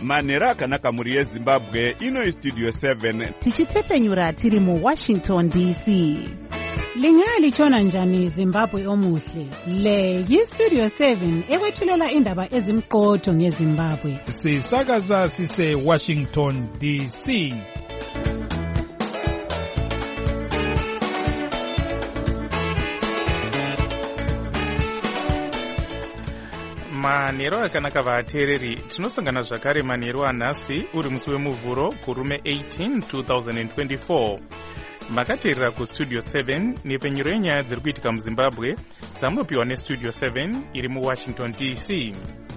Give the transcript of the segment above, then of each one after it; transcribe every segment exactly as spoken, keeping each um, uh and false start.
manhero akanaka mhuri yezimbabwe. Ino studio seven tichitepenyura tiri mu Washington D C. Lingalitshona njani Zimbabwe omuhle? Le yi-Studio seven ekwethulela indaba ezimqotho ngeZimbabwe. Sisakaza sise Washington D C. manhero akanaka vateereri, tinosangana zvakare manhero anhasi uri musi wemuvhuro kurume eighteen twenty twenty-four. Makateerera kustudio seven nepenyuro yenyaya dziri kuitika muzimbabwe dzamunopiwa nestudio seven iri muwashington D C.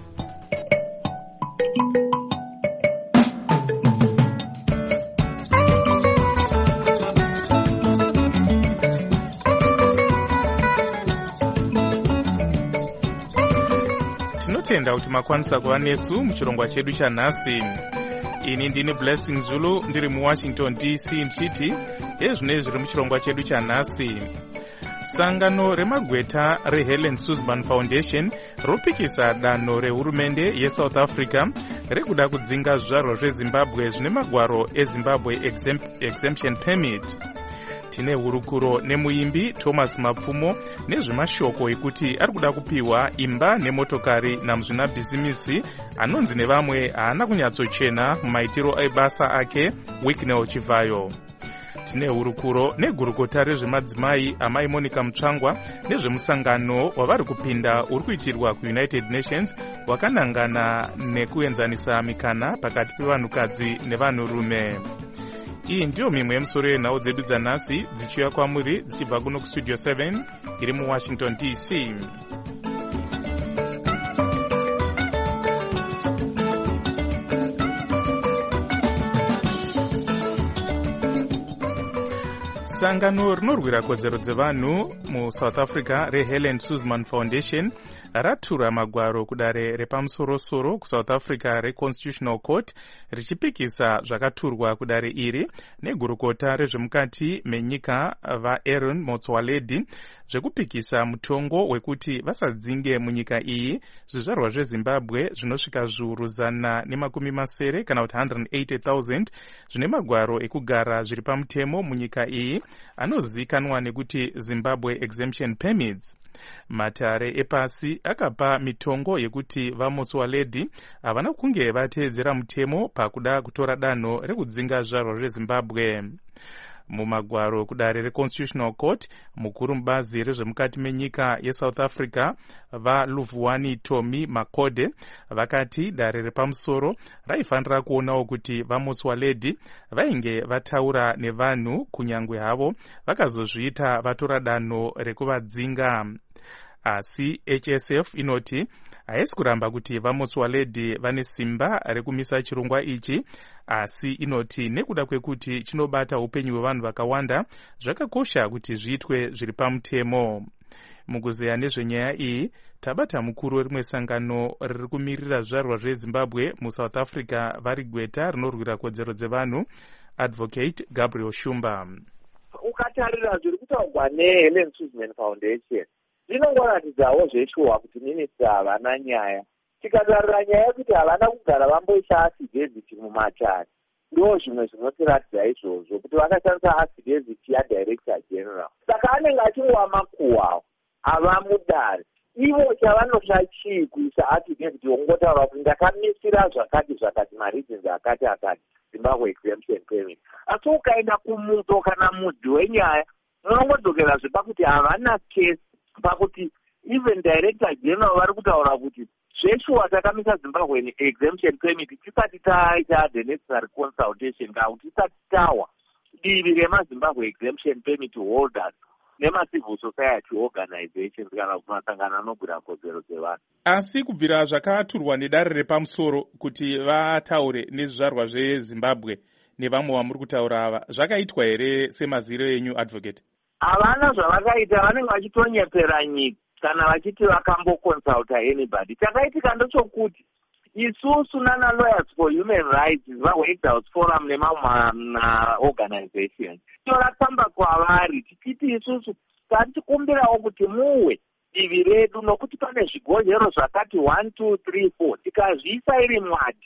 Tinotenda kuti makwanisa kuva nesu muchirongwa chedu chanhasi. Ini ndini Blessing Zulu ndiri muWashington D C ndichiti ezvinei zviri muchirongwa chedu chanhasi. Sangano remagweta reHelen Suzman Foundation ropikisa danho rehurumende yeSouth Africa rekuda kudzinga zvizvarwa zveZimbabwe zvine magwaro eZimbabwe Exemption Permit. Tine hurukuro nemuimbi Thomas Mapfumo nezvemashoko ekuti ari kuda kupiwa imba nemotokari namuzvinabhizimisi anonzi nevamwe haana kunyatsochena mumaitiro ebasa ake Wicknell Chivayo. Tine hurukuro negurukota rezvemadzimai amai Monica Mutsvangwa nezvemusangano wavari kupinda uri kuitirwa kuUnited Nations wakanangana nekuenzanisa mikana pakati pevanhukadzi nevanhurume. Iyi ndiyo mimwe yemusoro yenhau dzedu dzanhasi dzichiuya kwamuri dzichibva kuno kustudio seven iri muWashington D C. Sangano rinorwira kodzero dzevanhu muSouth Africa reHelen Suzman Foundation ratura magwaro kudare repamusoro-soro kuSouth Africa reConstitutional Court richipikisa zvakaturwa kudare iri negurukota rezvemukati menyika vaAaron Motsoaledi zvekupikisa mutongo wekuti vasadzinge munyika iyi zvizvarwa zveZimbabwe zvinosvika zviuru zana nemakumi masere kana kuti one hundred eighty thousand zvine magwaro ekugara zviri pamutemo munyika iyi anozivikanwa nekuti Zimbabwe Exemption Permits. Matare epasi akapa mitongo yekuti vaMotsoaledi havana kunge vateedzera mutemo pakuda kutora danho rekudzinga zvizvarwa zveZimbabwe. Mumagwaro kudare reConstitutional Court, mukuru mubazi rezvemukati menyika yeSouth Africa vaLuvuwani Tommy Makode vakati dare repamusoro raifanira kuonawo kuti vaMotsoaledi vainge vataura nevanhu kunyangwe havo vakazozviita vatora danho rekuvadzinga. Asi H S F inoti haisi kuramba kuti vaMotsoaledi vane simba rekumisa chirongwa ichi, asi inoti nekuda kwekuti chinobata upenyu hwevanhu vakawanda zvakakosha kuti zviitwe zviri pamutemo. Mukuzeya nezvenyaya iyi tabata mukuru werimwe sangano riri kumirira zvizvarwa zveZimbabwe muSouth Africa vari gweta rinorwira kodzero dzevanhu Advocate Gabriel Shumba. Ukatarira zviri kutaurwa neHelen Suzman Foundation zvinongoratidzawo zveshuwa kuti minista havana nyaya. Tikatarira nyaya yekuti havana kugara vamboisa affidavit mumatare, ndo zvimwe zvinotiratidza izvozvo kuti vakashandisa affidavit yaDirector General. Saka anenge achingowa makuhwa avamudare. Ivo chavanoda chii kuisa affidavit yongotaura kuti ndakamisira zvakati zvakati mareasons akati akati Zimbabwe Exemption Permit. Asi ukaenda kumuto kana mudhi wenyaya unongodzokera zvepakuti havana case pakuti even Director General vari kutaura kuti zveshuwa takamisa Zimbabwe Exemption Permit tisati taita the necessary consultation kana kuti tisati tawa divi remaZimbabwe Exemption Permit holders nemacivil society organizations kana kumasangano anogwira kodzero dzevanhu. Asi kubvira zvakaturwa nedare repamusoro kuti vataure nezvizvarwa zveZimbabwe nevamwe vamuri kutaura ava, zvakaitwa here semaziro enyu Advocate? Havana zvavakaita, vanenge vachitonyepera nyika kana vachiti vakamboconsulta anybody. Chakaitika ndochokuti isusu nana Lawyers for Human Rights, vaWhite House Forum nemamwe organizations toratsamba kwavari tichiti isusu tatikumbirawo kuti muwe divi redu nokuti pane zvigonzero zvakati one two three four tikazviisa iri mwadi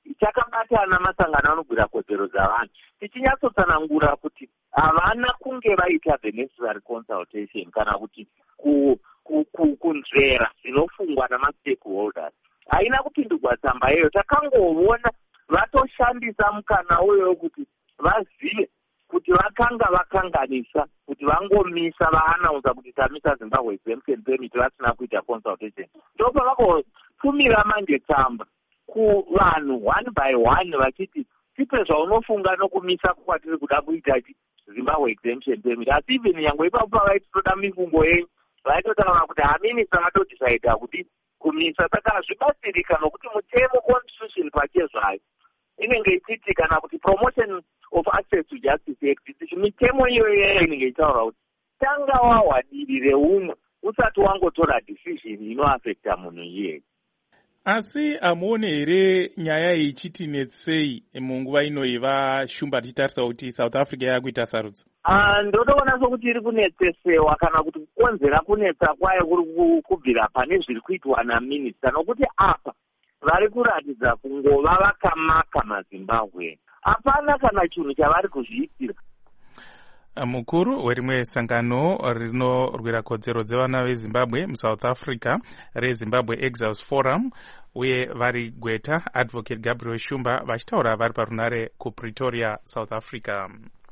chakabatana masangano anogwira kodzero dzavanhu tichinyatsotsanangura kuti havana kunge vaita the necessary consultation kana kuti kunzvera zvinofungwa namastakeholders. Haina kupindurwa tsamba iyoyo. Takangoona vatoshandisa mukana uyo kuti vazive kuti vakanga vakanganisa kuti vangomisa vaanaunza kuti tamisa Zimbabwe Exemption Permit vasina kuita consultation. Ndopa vakopfumira manje tsamba kuvanhu one by one vachiti tipe zvaunofunga nokumisa kwatiri kuda kuita Zimbabwe Exemption Permit. Asi even yango ipapo pavaitoda mifungo yenyu vaitotaura kuti haminisa vatodecida kuti kumisa. Saka zvibatsirika nokuti mutemo constitution pachezvayo inenge ichiti kana kuti promotion of access to justice act mitemo iyoyo inenge ichitaura kuti tanga wahwadiri reumwe usati wangotora decision inoaffecta munhu iyeye. Asi amuone here nyaya ichitinetsei munguva inoyi vashumba tichitarisa kuti South Africa yakuita sarudzo? Ah, ndotoona sokuti iri kunetsesewa kana kuti kukonzera kunetsa kwayo kuri kubvira pane zviri kuitwa naminista, nokuti apa vari kuratidza kungova vakamaka maZimbabwe. Hapana kana chinhu chavari kuzviitira. Mukuru werimwe sangano rinorwira kodzero dzevana veZimbabwe muSouth Africa reZimbabwe Exiles Forum uye vari gweta Advocate Gabriel Shumba vachitaura vari parunare kuPretoria, South Africa.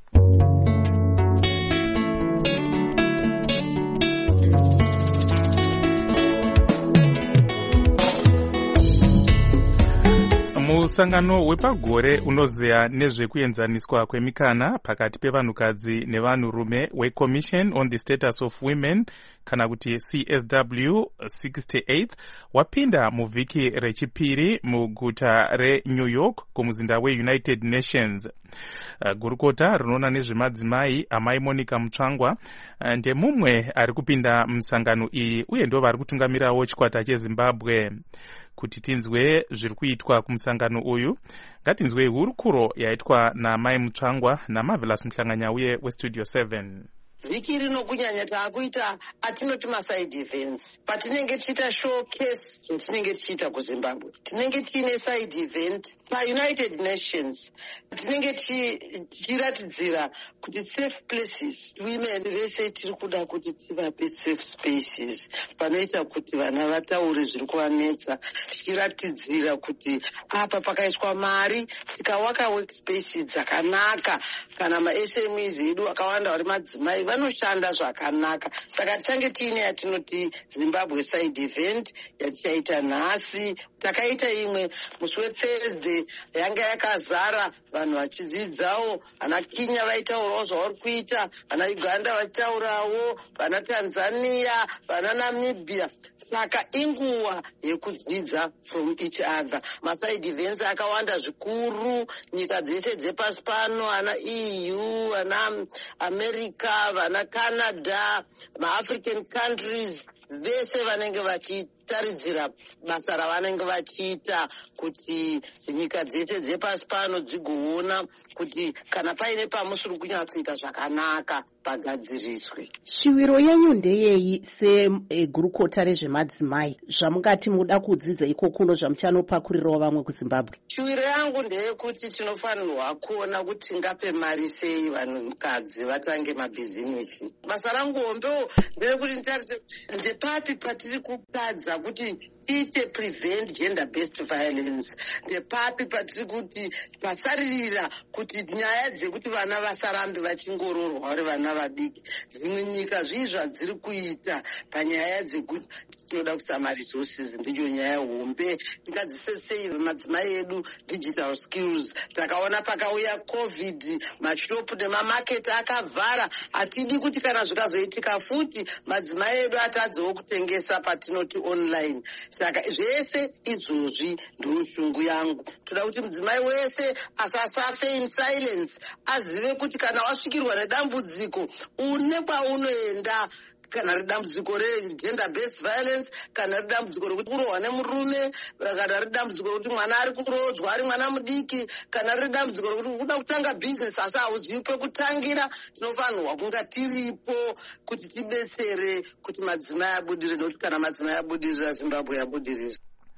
Musangano wepagore unozeya nezvekuenzaniswa kwemikana pakati pevanhukadzi nevanhurume weCommission on the Status of Women kana kuti C S W sixty-eighth wapinda muvhiki rechipiri muguta reNew York kumuzinda weUnited Nations. Uh, gurukota rinoona nezvemadzimai amai Monica Mutsvangwa uh, ndemumwe ari kupinda musangano iyi uye ndo vari kutungamirawo chikwata cheZimbabwe. Kuti tinzwe zviri kuitwa kumusangano uyu, ngatinzwe hurukuro yaitwa namai Mutsvangwa naMarvelous Mhlanganya uye weStudio seven. Vhiki rino kunyanya taakuita atinoti maside events. Patinenge tichiita showcase zvatinenge tichiita kuZimbabwe. Tinenge tiine side event paUnited Nations. Tinenge tichiratidzira kuti safe places women vese tiri kuda kuti tivape safe spaces panoita kuti vana vataure zviri kuvanetsa, tichiratidzira kuti apa pakaiswa mari tikawaka workspaces dzakanaka kana ma-S M Es edu akawanda vari madzimai vanoshanda zvakanaka. Saka tichange tiine yatinoti Zimbabwe side event yatichaita nhasi. Takaita imwe musi weThursday yanga yakazara vanhu vachidzidzawo, vana Kenya vaitaurawo zvavari kuita, vana Uganda vachitaurawo, vana Tanzania, vana Namibia. Saka inguva yekudzidza from each other. Maside events akawanda zvikuru, nyika dzese dzepasi pano, vana E U, vana America, vana Canada, ma-African countries, vese vanenge vachitaridzira basa ravanenge vachiita kuti nyika dzese dzepasi pano dzigoona kuti kana paine pamusiri kunyatsoita zvakanaka pagadziriswe. Shiviro yenyu ndeyeyi segurukota rezvemadzimai zvamungati muda kudzidza iko kuno zvamuchanopakurirawo vamwe kuZimbabwe? Shiviro yangu ndeyekuti tinofanirwa kuona kuti ngape mari sei vanhukadzi vatange mabhizinesi. Basa rangu hombewo nderekuti nditarite ndepapi patiri kutadza kuti tiite prevent gender based violence, ndepapi patiri kuti pasaririra kuti nyaya dzekuti vana vasarambe vachingororwa vari vana vadiki. Dzimwe nyika zvii zvadziri kuita panyaya dzekuti tinoda kusama resources, ndiyo nyaya hombe. Tingadziseseive madzimai edu digital skills. Takaona pakauya covid mashopu nemamaketi akavhara, hatidi kuti kana zvikazoitika futi madzimai edu atadzewo kutengesa patinoti online. Saka zvese izvozvi ndo shungu yangu. Toda kuti mudzimai wese asasafe in silence, azive kuti kana wasvikirwa nedambudziko une kwaunoenda, kana ridambudziko regender based violence, kana ridambudziko rekuti kurohwa nemurume, kana ridambudziko rekuti mwana ari kurodzwa ari mwana mudiki, kana ridambudziko rekuti kuda kutanga business asi hauzivi pekutangira, tinofanirwa kunga tiripo kuti tibetsere kuti madzimai abudirire, nokuti kana madzimai abudirira Zimbabwe yabudirira.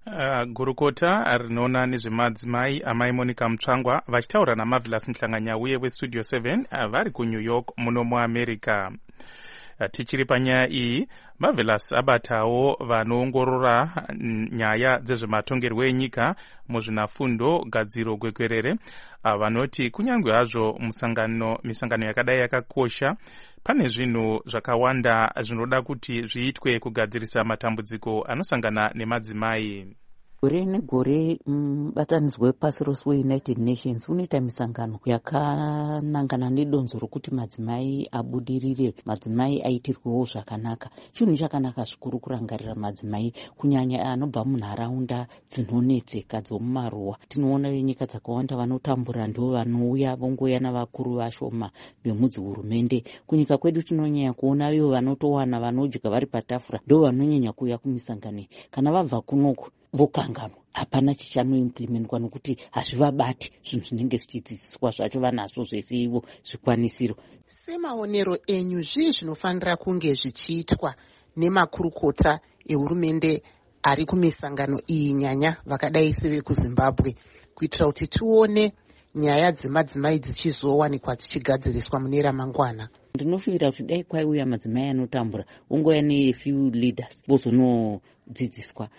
Uh, gurukota rinoona nezvemadzimai amai Monica Mutsvangwa vachitaura naMarvelous Mhlanganyauye westudio seven uh, vari kuNew York muno muAmerica. Uh, tichiri panyaya iyi, Marvelous abatawo vanoongorora nyaya dzezvematongerwo enyika muzvinafundo gadziro gwekwerere uh, vanoti kunyange hazvo musangano misangano yakadai yakakosha, pane zvinhu zvakawanda zvinoda kuti zviitwe kugadzirisa matambudziko anosangana nemadzimai. Gore negore mubatanidzwa wepasi rose weUnited Nations unoita misangano yakanangana nedonzo rokuti madzimai abudirire, madzimai aitirwewo zvakanaka. Chinhu chakanaka zvikuru kurangarira madzimai kunyanya anobva munharaunda dzinonetseka dzomumaruwa. Tinoona venyika dzakawanda vanotambura ndo vanouya vongoya navakuru vashoma vemudzi hurumende. Kunyika kwedu tinonyanya kuona ivo vanotowana vanodya vari patafura ndo vanonyanya kuuya kumisangano. Kana vabva kunoko vokanganwa, hapana chichanoimplementwa nokuti hazvivabati zvinhu zvinenge zvichidzidziswa zvacho vanazvo zvese ivo zvikwanisiro. Semaonero enyu zvii zvinofanira kunge zvichiitwa nemakurukota ehurumende ari kumisangano iyi nyanya vakadai sevekuZimbabwe kuitira kuti tione nyaya dzemadzimai dzichizowanikwa dzichigadziriswa mune ramangwana? Ndinofungira kuti dai kwaiuya madzimai anotambura ongoya nefew leaders vozonodzidziswa.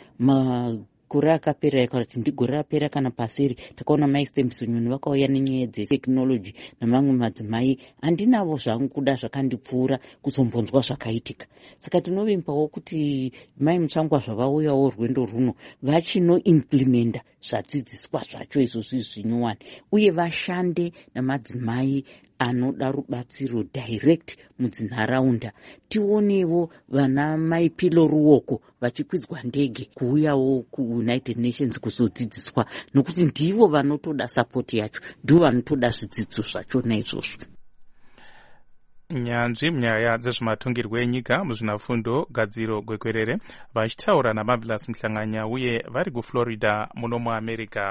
Makore akapera yakati ndigore rapera kana paseri takaona maistemsonyoni vakauya nenyaya dzetekinoloji namamwe madzimai andinavo zvangu kuda zvakandipfuura kuzombonzwa zvakaitika. Saka tinovimbawo kuti mai Mutsvangwa zvavauyawo rwendo runo vachinoimplementa zvadzidziswa zvacho izvozvi zvinyowani uye vashande namadzimai anoda rubatsiro direct mudzinharaunda. Tionewo vana maipilo ruoko vachikwidzwa ndege kuuyawo kuUnited Nations kuzodzidziswa nokuti ndivo vanotoda support yacho, ndivo vanotoda zvidzidzo zvachona izvozvo. Nyanzvi munyaya dzezvematongerwo enyika muzvinafundo gadziro gwekwerere vachitaura naMarvelous Mhlanganyauye vari kuFlorida muno muAmerica.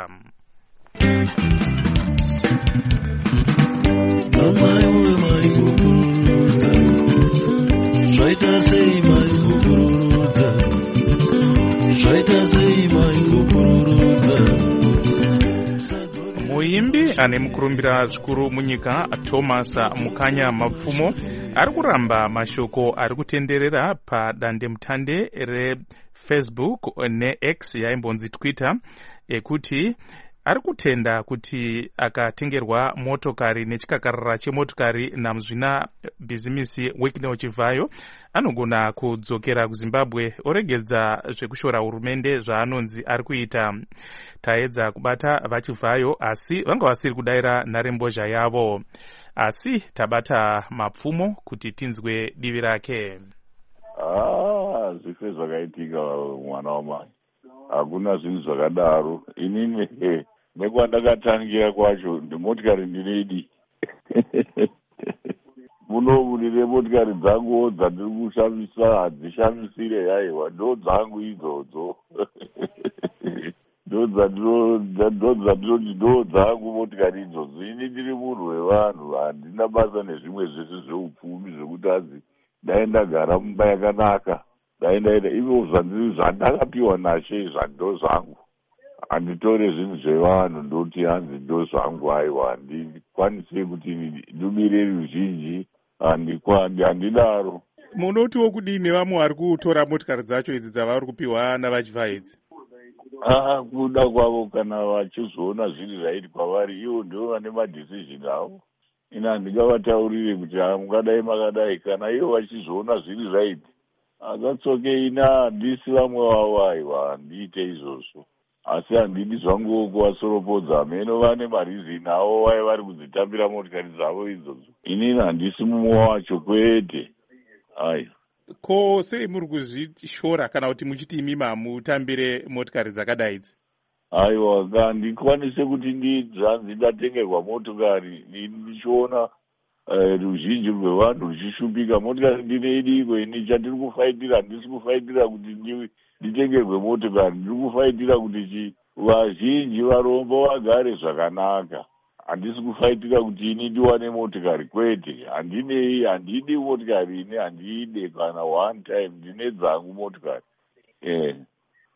Muimbi ane mukurumbira zvikuru munyika Thomas Mukanya Mapfumo ari kuramba mashoko ari kutenderera padandemutande reFacebook neX yaimbonzi Twitter ekuti ari kutenda kuti akatengerwa motokari nechikakarara chemotokari namuzvina bhizimisi Wicknell Chivayo anogona kudzokera kuZimbabwe oregedza zvekushora hurumende zvaanonzi ari kuita. Taedza kubata vaChivayo asi vanga vasiri kudaira nharembozha yavo, asi tabata Mapfumo kuti tinzwe divi rake. Ah, zvife zvakaitika mwana wamai, hakuna zvinhu zvakadaro. Inini nekwandakatangira kwacho ndimotikari ndinedi munomu ndine motikari dzangu dzandiri kushamisa hadzishamisire yaiwa ndo dzangu idzodzo ndo dzandinoti ndo dzangu motikari idzodzo. Ini ndiri munhu wevanhu, handina basa nezvimwe zvese zveupfumi zvekuti adzi dai ndagara mumba yakanaka dai ndaita ivo zvandiri zvandakapiwa naShe zvando zvangu. Handitore zvinhu zvevanhu ndoti hanzi ndo zvangu. Aiwa handikwanise kuti ndumire ruzhinji, handidaro. Munotiwo kudini vamwe vari kutora motikari dzacho idzi dzavari kupiwa navaChivayo idzi? Ah, kuda kwavo kana vachizoona zvinhu zvaiti kwavari ivo ndivo vane madhesizhini avo. Ina handingavataurire kuti mungadai makadai kana ivo vachizoona zvinhu zvaiti akatsoke ina handisi vamwe vavo. Aiwa handiite izvozvo, asi handidi zvangu kuvasoropodza. Meno vane marizini avo vai vari kudzitambira motikari dzavo idzodzo. Inini handisi mumwe wacho kwete. Ai, ko sei muri kuzvishora kana kuti muchiti imi mamutambire motikari dzakadai idzi? Aiwa, handikwanise kuti ndizvanzi ndatengerwa motikari ndichiona ruzhinji rwevanhu ruchishumbika. Motikari ndinedi iko ini chandiri kufaitira, handisi kufaitira kuti nditengerwe motikari, ndiri kufaitira kuti vazhinji varombo vagare zvakanaka. Handisi kufaitira kuti ini ndiwane motikari kwete. Handinei, handidi motikari ini, handide kana one time, ndine dzangu motikari. Eh.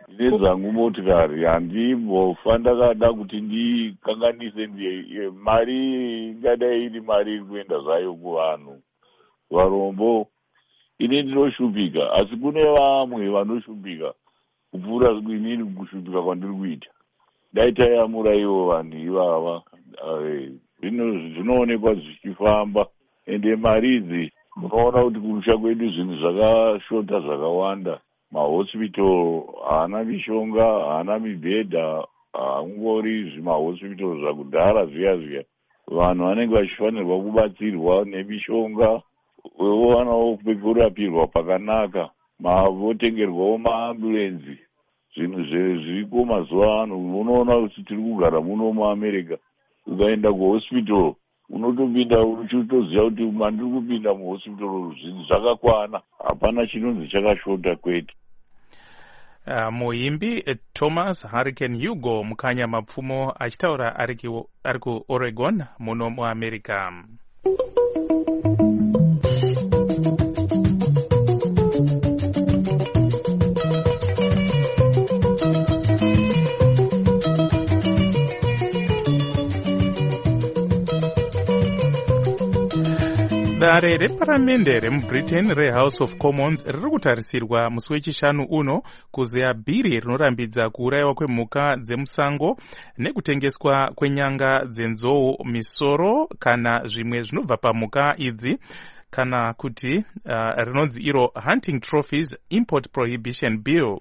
ndine dzangu motikari handimbofa ndakada kuti ndikanganise mari ingadai iri mari iri kuenda zvayo kuvanhu varombo. Ine ndinoshupika, asi kune vamwe vanoshupika kupfuura inini kushupika kwandiri kuita. Daitayamura ivo vanhu ivava zvinoonekwa zvichifamba, ende mari idzi munoona kuti kurusha kwedu zvinhu zvakashota zvakawanda. Mahospital haana mishonga, haana mibhedha, haangori zvimahospital zvakudhara zviya zviya. Vanhu vanenge vachifanirwa kubatsirwa nemishonga, vovanawo pekurapirwa pakanaka, votengerwawo maambulenzi. Zvinhu zviriko mazuva ano, unoona kuti tiri kugara muno muAmerica. Ukaenda kuhospital unotopinda uchitoziva kuti mandiri kupinda muhospital zvinhu zvakakwana, hapana chinonzi chakashota kwetu. Uh, muimbi uh, Thomas Hurricane Hugo mukanya mapfumo achitaura ari kuOregon muno muAmerica. Dare reparamende remubritain rehouse of commons riri kutarisirwa musi wechishanu uno kuzeya bhiri rinorambidza kuurayiwa kwemhuka dzemusango nekutengeswa kwenyanga dzenzou, misoro kana zvimwe zvinobva pamhuka idzi, kana kuti uh, rinonzi iro hunting trophies import prohibition bill.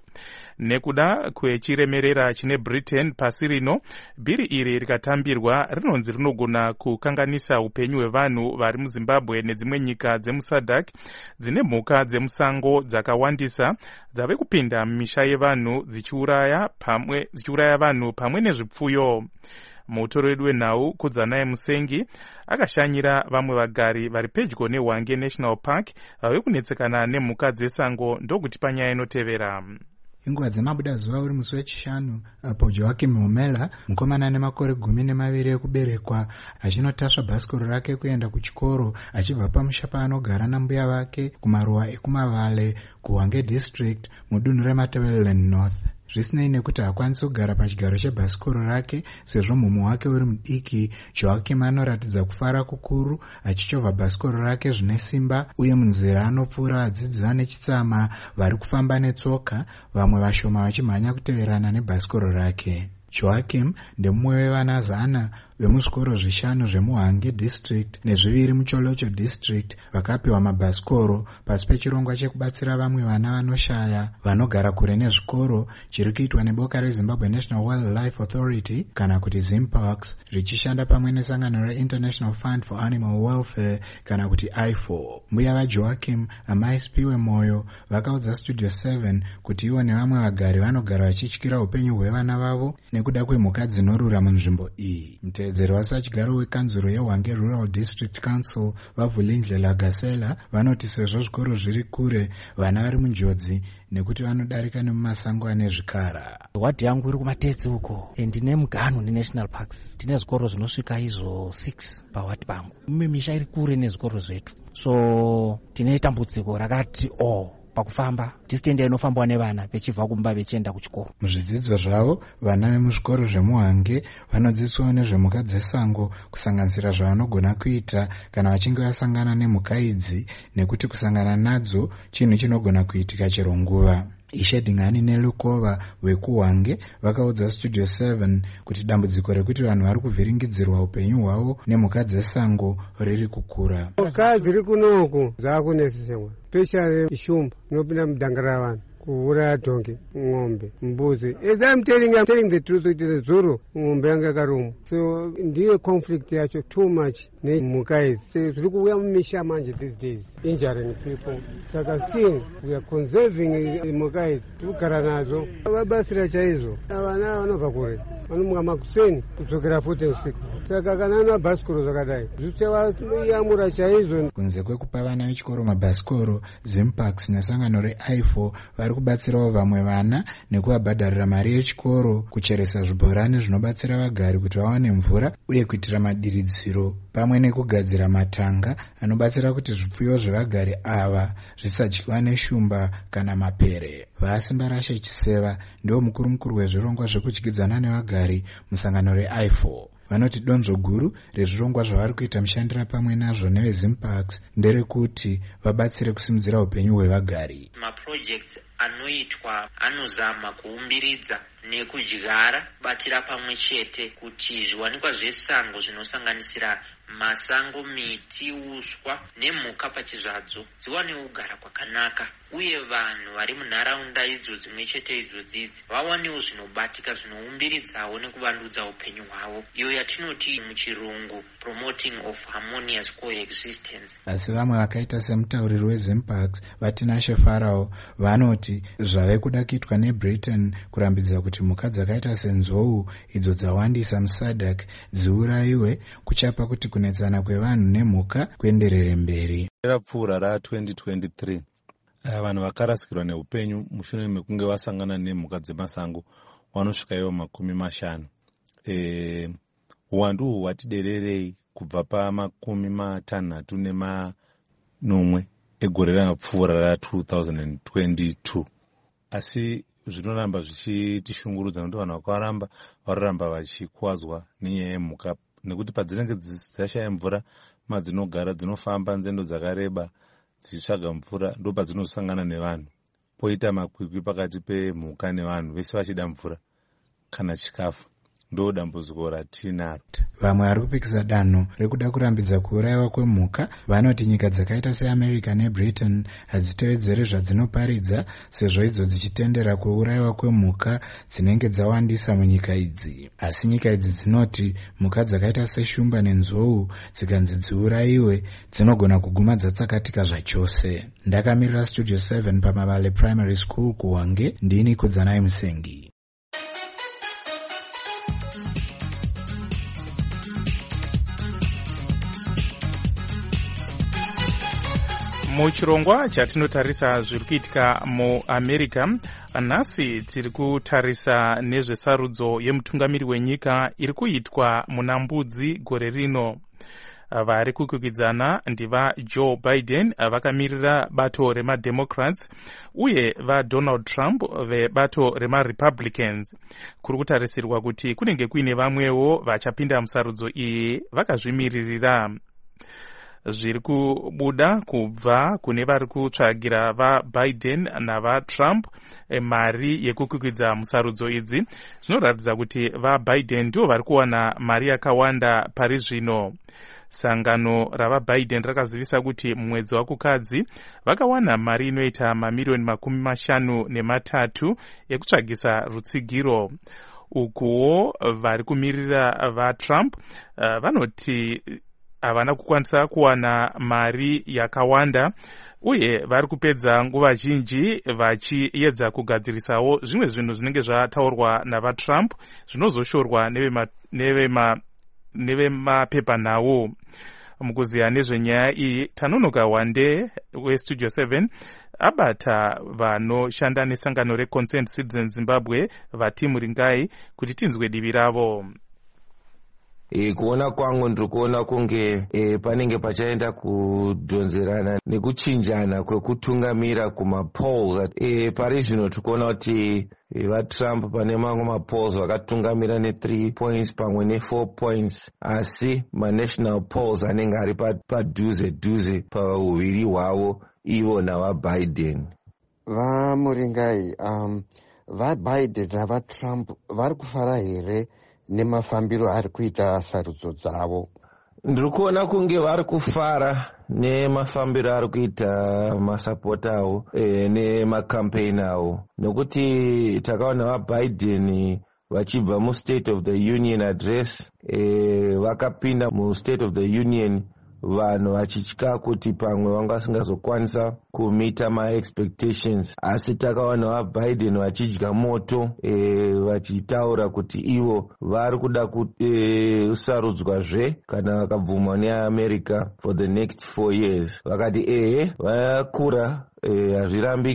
Nekuda kwechiremerera chine Britain pasi rino, bhiri iri rikatambirwa rinonzi rinogona kukanganisa upenyu hwevanhu vari muZimbabwe nedzimwe nyika dzemusadhak dzine mhuka dzemusango dzakawandisa dzave kupinda mumisha yevanhu dzichiuraya pamwe dzichiuraya vanhu pamwe nezvipfuyo. Mutori wedu wenhau Kudzanaye Musengi akashanyira vamwe vagari vari pedyo neHwange National Park vave kunetsekana nemhuka dzesango ndokuti panyaya inotevera. Inguva dzemabuda zuva uri musi wechishanu apo Joakim Momela, mukomana nemakore gumi nemaviri ekuberekwa, achinotasva bhasikoro rake kuenda kuchikoro achibva pamusha paanogara nambuya vake kumaruwa ekumavale kuHwange District mudunhu reMatabeleland North. Zvisinei nekuti hakwanisi kugara pachigaro chebhasikoro rake sezvo mumwe wake uri mudiki, Joakim anoratidza kufara kukuru achichovha bhasikoro rake zvine simba, uye munzira anopfuura vadzidzi vane chitsama vari kufamba netsoka, vamwe vashoma vachimhanya kuteverana nebhasikoro rake. Joakim ndemumwe wevana zana vemuzvikoro zvishanu zvemuHwange District nezviviri muCholocho District vakapiwa mabhasikoro pasi pechirongwa chekubatsira vamwe vana vanoshaya vanogara kure nezvikoro chiri kuitwa neboka reZimbabwe National Wildlife Authority kana kuti Zimparks, richishanda pamwe nesangano reInternational Fund for Animal Welfare kana kuti I F O R. Mbuya vaJoakim, amai Sipiwe Moyo, vakaudza Studio seven kuti ivo nevamwe vagari vanogara vachityira upenyu hwevana vavo nekuda kwemhuka dzinorura munzvimbo iyi. Mutevedzeri wasachigaro wekanzuro yeHwange Rural District Council vaVhulindlela Gasela vanoti sezvo zvikoro zviri kure, vana vari munjodzi nekuti vanodarika nemumasango ane zvikara. Wadhi yangu iri kumatedzi uko, ndine muganhu neNational Parks, tine zvikoro zvinosvika izvo six pawadhi pangu. Mimwe misha iri kure nezvikoro zvetu, so tine tambudziko rakati o oh. pakufamba distende inofambwa nevana vechibva kumba vechienda kuchikoro. Muzvidzidzo zvavo vana vemuzvikoro zvemuHwange vanodzidziswa nezvemhuka dzesango, kusanganisira zvavanogona kuita kana vachinge vasangana nemhuka idzi, nekuti kusangana nadzo chinhu chinogona kuitika chero nguva. Ishedhingani neLukova vekuHwange vakaudza Studio seven kuti dambudziko rekuti vanhu vari kuvhiringidzirwa upenyu hwavo nemhuka dzesango riri kukura. Mhuka dziri kunoku dzakunesesemwa, especially ishumba inopinda mudanga ravanhu kuuraya dhongi, ng'ombe, mbuzi. As I'm telling, I'm telling the truth, it is zuru ng'ombe yangu yakarumwa. So ndiyo conflict yacho too much nemhuka idzi. So tiri kuuya mumisha manje these days injuring people. Saka still we are conserving mhuka idzi, tiri kugara nazo. Vabasira chaizvo, vana vanobva kure vanomuka makuseni kudzokera futi usiku. Saka kana ana bhasikoro zvakadai zvichayamura chaizvo. Kunze kwekupa vana vechikoro mabhasikoro, Zimparks nesangano reI F O R vari kubatsirawo vamwe vana nekuvabhadharira mari yechikoro, kucheresa zvibhorani zvinobatsira vagari kuti vawane mvura uye kuitira madiridziro, pamwe nekugadzira matanga anobatsira kuti zvipfuyo zvevagari ava zvisadyiwa neshumba kana mapere. Vasimba Rashe Chiseva ndiwo mukuru mukuru wezvirongwa zvekudyidzana nevagari musangano reI four. Vanoti donzvo guru rezvirongwa zvavari kuita mushandira pamwe nazvo nevezimparks nderekuti vabatsire kusimudzira upenyu hwevagari. Maprojects anoitwa anozama kuumbiridza nekudyara batira pamwe chete kuti zviwanikwa zvesango zvinosanganisira masango, miti, uswa nemhuka pachizvadzo dziwanewo kugara kwakanaka, uye vanhu vari munharaunda idzo dzimwe chete idzodzidzi vawanewo zvinobatika zvinoumbiridzawo nekuvandudza upenyu hwavo, iyo yatinoti muchirungu promoting of harmonious coexistence. Asi vamwe vakaita semutauriri wezimparks Vatinashe Farao vanoti zvave kuda kuitwa neBritain kurambidza kuti mhuka dzakaita senzou idzo dzawandisa muSADC dziurayiwe kuchapa kuti kunetsana kwevanhu nemhuka kuenderere mberi. Rapfuura ra-twenty twenty-three vanhu vakarasikirwa neupenyu mushure mekunge vasangana nemhuka dzemasango vanosvika ivo makumi mashanu. E, uwandu uhu hwatidererei kubva pamakumi matanhatu nemanomwe egore rapfuura ra-twenty twenty-two. Asi zvinoramba zvichitishungurudza nokuti vanhu vakaramba vararamba vachikuwadzwa nenyaya yemhuka, nekuti padzinenge dzashaya mvura madzinogara dzinofamba nzendo dzakareba dzichitsvaga mvura, ndo padzinosangana nevanhu, poita makwikwi pakati pemhuka nevanhu, vese vachida mvura kana chikafu. Ndo dambudziko ratinaro. Vamwe vari kupikisa danho rekuda kurambidza kuurayiwa kwemhuka vanoti nyika dzakaita seAmerica neBritain hadzitevedzere zvadzinoparidza, sezvo idzo dzichitendera kuurayiwa kwemhuka dzinenge dzawandisa munyika idzi. Asi nyika idzi dzinoti mhuka dzakaita seshumba nenzou dzikanzi dziurayiwe dzinogona kuguma dzatsakatika zvachose. Ndakamirira Studio seven paMavale Primary School kuHwange, ndini Kudzanai Musengi. Muchirongwa chatinotarisa zviri kuitika muAmerica, nhasi tiri kutarisa nezvesarudzo yemutungamiri wenyika iri kuitwa muna Mbudzi gore rino. Vari kukwikwidzana ndiva Joe Biden vakamirira bato remademocrats uye vaDonald Trump vebato remaRepublicans. Kuri kutarisirwa kuti kunenge kuine vamwewo vachapinda musarudzo iyi vakazvimiririra. Zviri kubuda kubva kune vari kutsvagira vaBiden navaTrump mari yekukwikwidza musarudzo idzi zvinoratidza kuti vaBiden ndivo vari kuwana mari yakawanda pari zvino. Sangano ravaBiden rakazivisa kuti mumwedzi wakukadzi vakawana mari inoita mamiliyoni makumi mashanu nematatu ekutsvagisa rutsigiro. Ukuwo vari kumirira vaTrump uh, vanoti havana kukwanisa kuwana mari yakawanda uye vari kupedza nguva zhinji vachiedza kugadzirisawo zvimwe zvinhu zvinenge zvataurwa navaTrump zvinozoshorwa nevemapepanhau. Mukuziya nezvenyaya iyi tanonoka Wande weStudio seven abata vanoshanda nesangano reConsent Citizens Zimbabwe Vatimu Ringai kuti tinzwe divi ravo. E, kuona kwangu ndiri kuona kunge e, panenge pachaenda kudhonzerana nekuchinjana kwekutungamira kumapolls. E, pari zvino tikuona kuti e, vaTrump pane mamwe mapolls vakatungamira ne-three points pamwe ne-four points, asi manational polls anenge ari padhuze dhuze pauviri hwavo ivo navaBiden. Vamuringai, um, vaBiden navaTrump vari kufara here nemafambiro ari kuita sarudzo dzavo? Ndiri kuona kunge vari kufara nemafambiro ari kuita masapota avo e, nemakampeni avo, nokuti takaona vaBiden vachibva muState of the Union address e, vakapinda muState of the Union vanhu vachitya kuti pamwe vanga vasingazokwanisa kumita ma-expectations, asi takaona vaBiden vachidya moto e, vachitaura kuti ivo vari kuda kusarudzwazve e, kana vakabvumwa neAmerica for the next four years. Vakati ehe vakura hazvirambike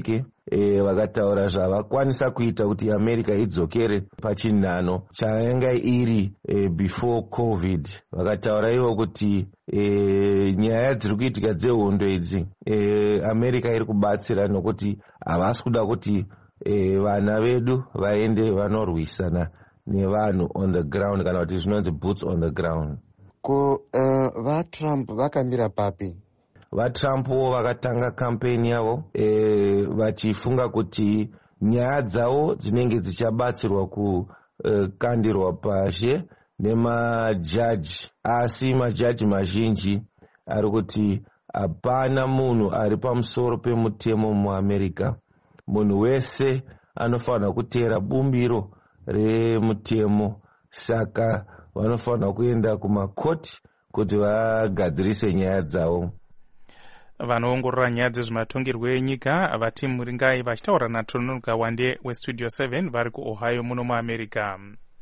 e, vakataura zvavakwanisa kuita kuti America idzokere pachinhano chayanga iri e, before covid. Vakataura ivo kuti e, nyaya dziri kuitika dzehondo idzi e, America iri kubatsira nokuti havasi kuda kuti e, vana vedu vaende vanorwisana nevanhu on the ground kana kuti zvinonzi boots on the ground. Ko uh, vaTrump vakamira papi? VaTrump vakatanga kampeni yavo e, vachifunga kuti nyaya dzavo dzinenge dzichabatsirwa kukandirwa uh, pashe nemajaji, asi majaji mazhinji ari kuti hapana munhu ari pamusoro pemutemo muAmerica. Munhu wese anofanira kuteera bumbiro remutemo, saka vanofanira kuenda kumakoti kuti vagadzirise nyaya dzavo. Vanoongorora nyaya dzezvematongerwo enyika vatimu Muringai vachitaura naTononoka Wande weStudio seven vari kuOhio muno muAmerica.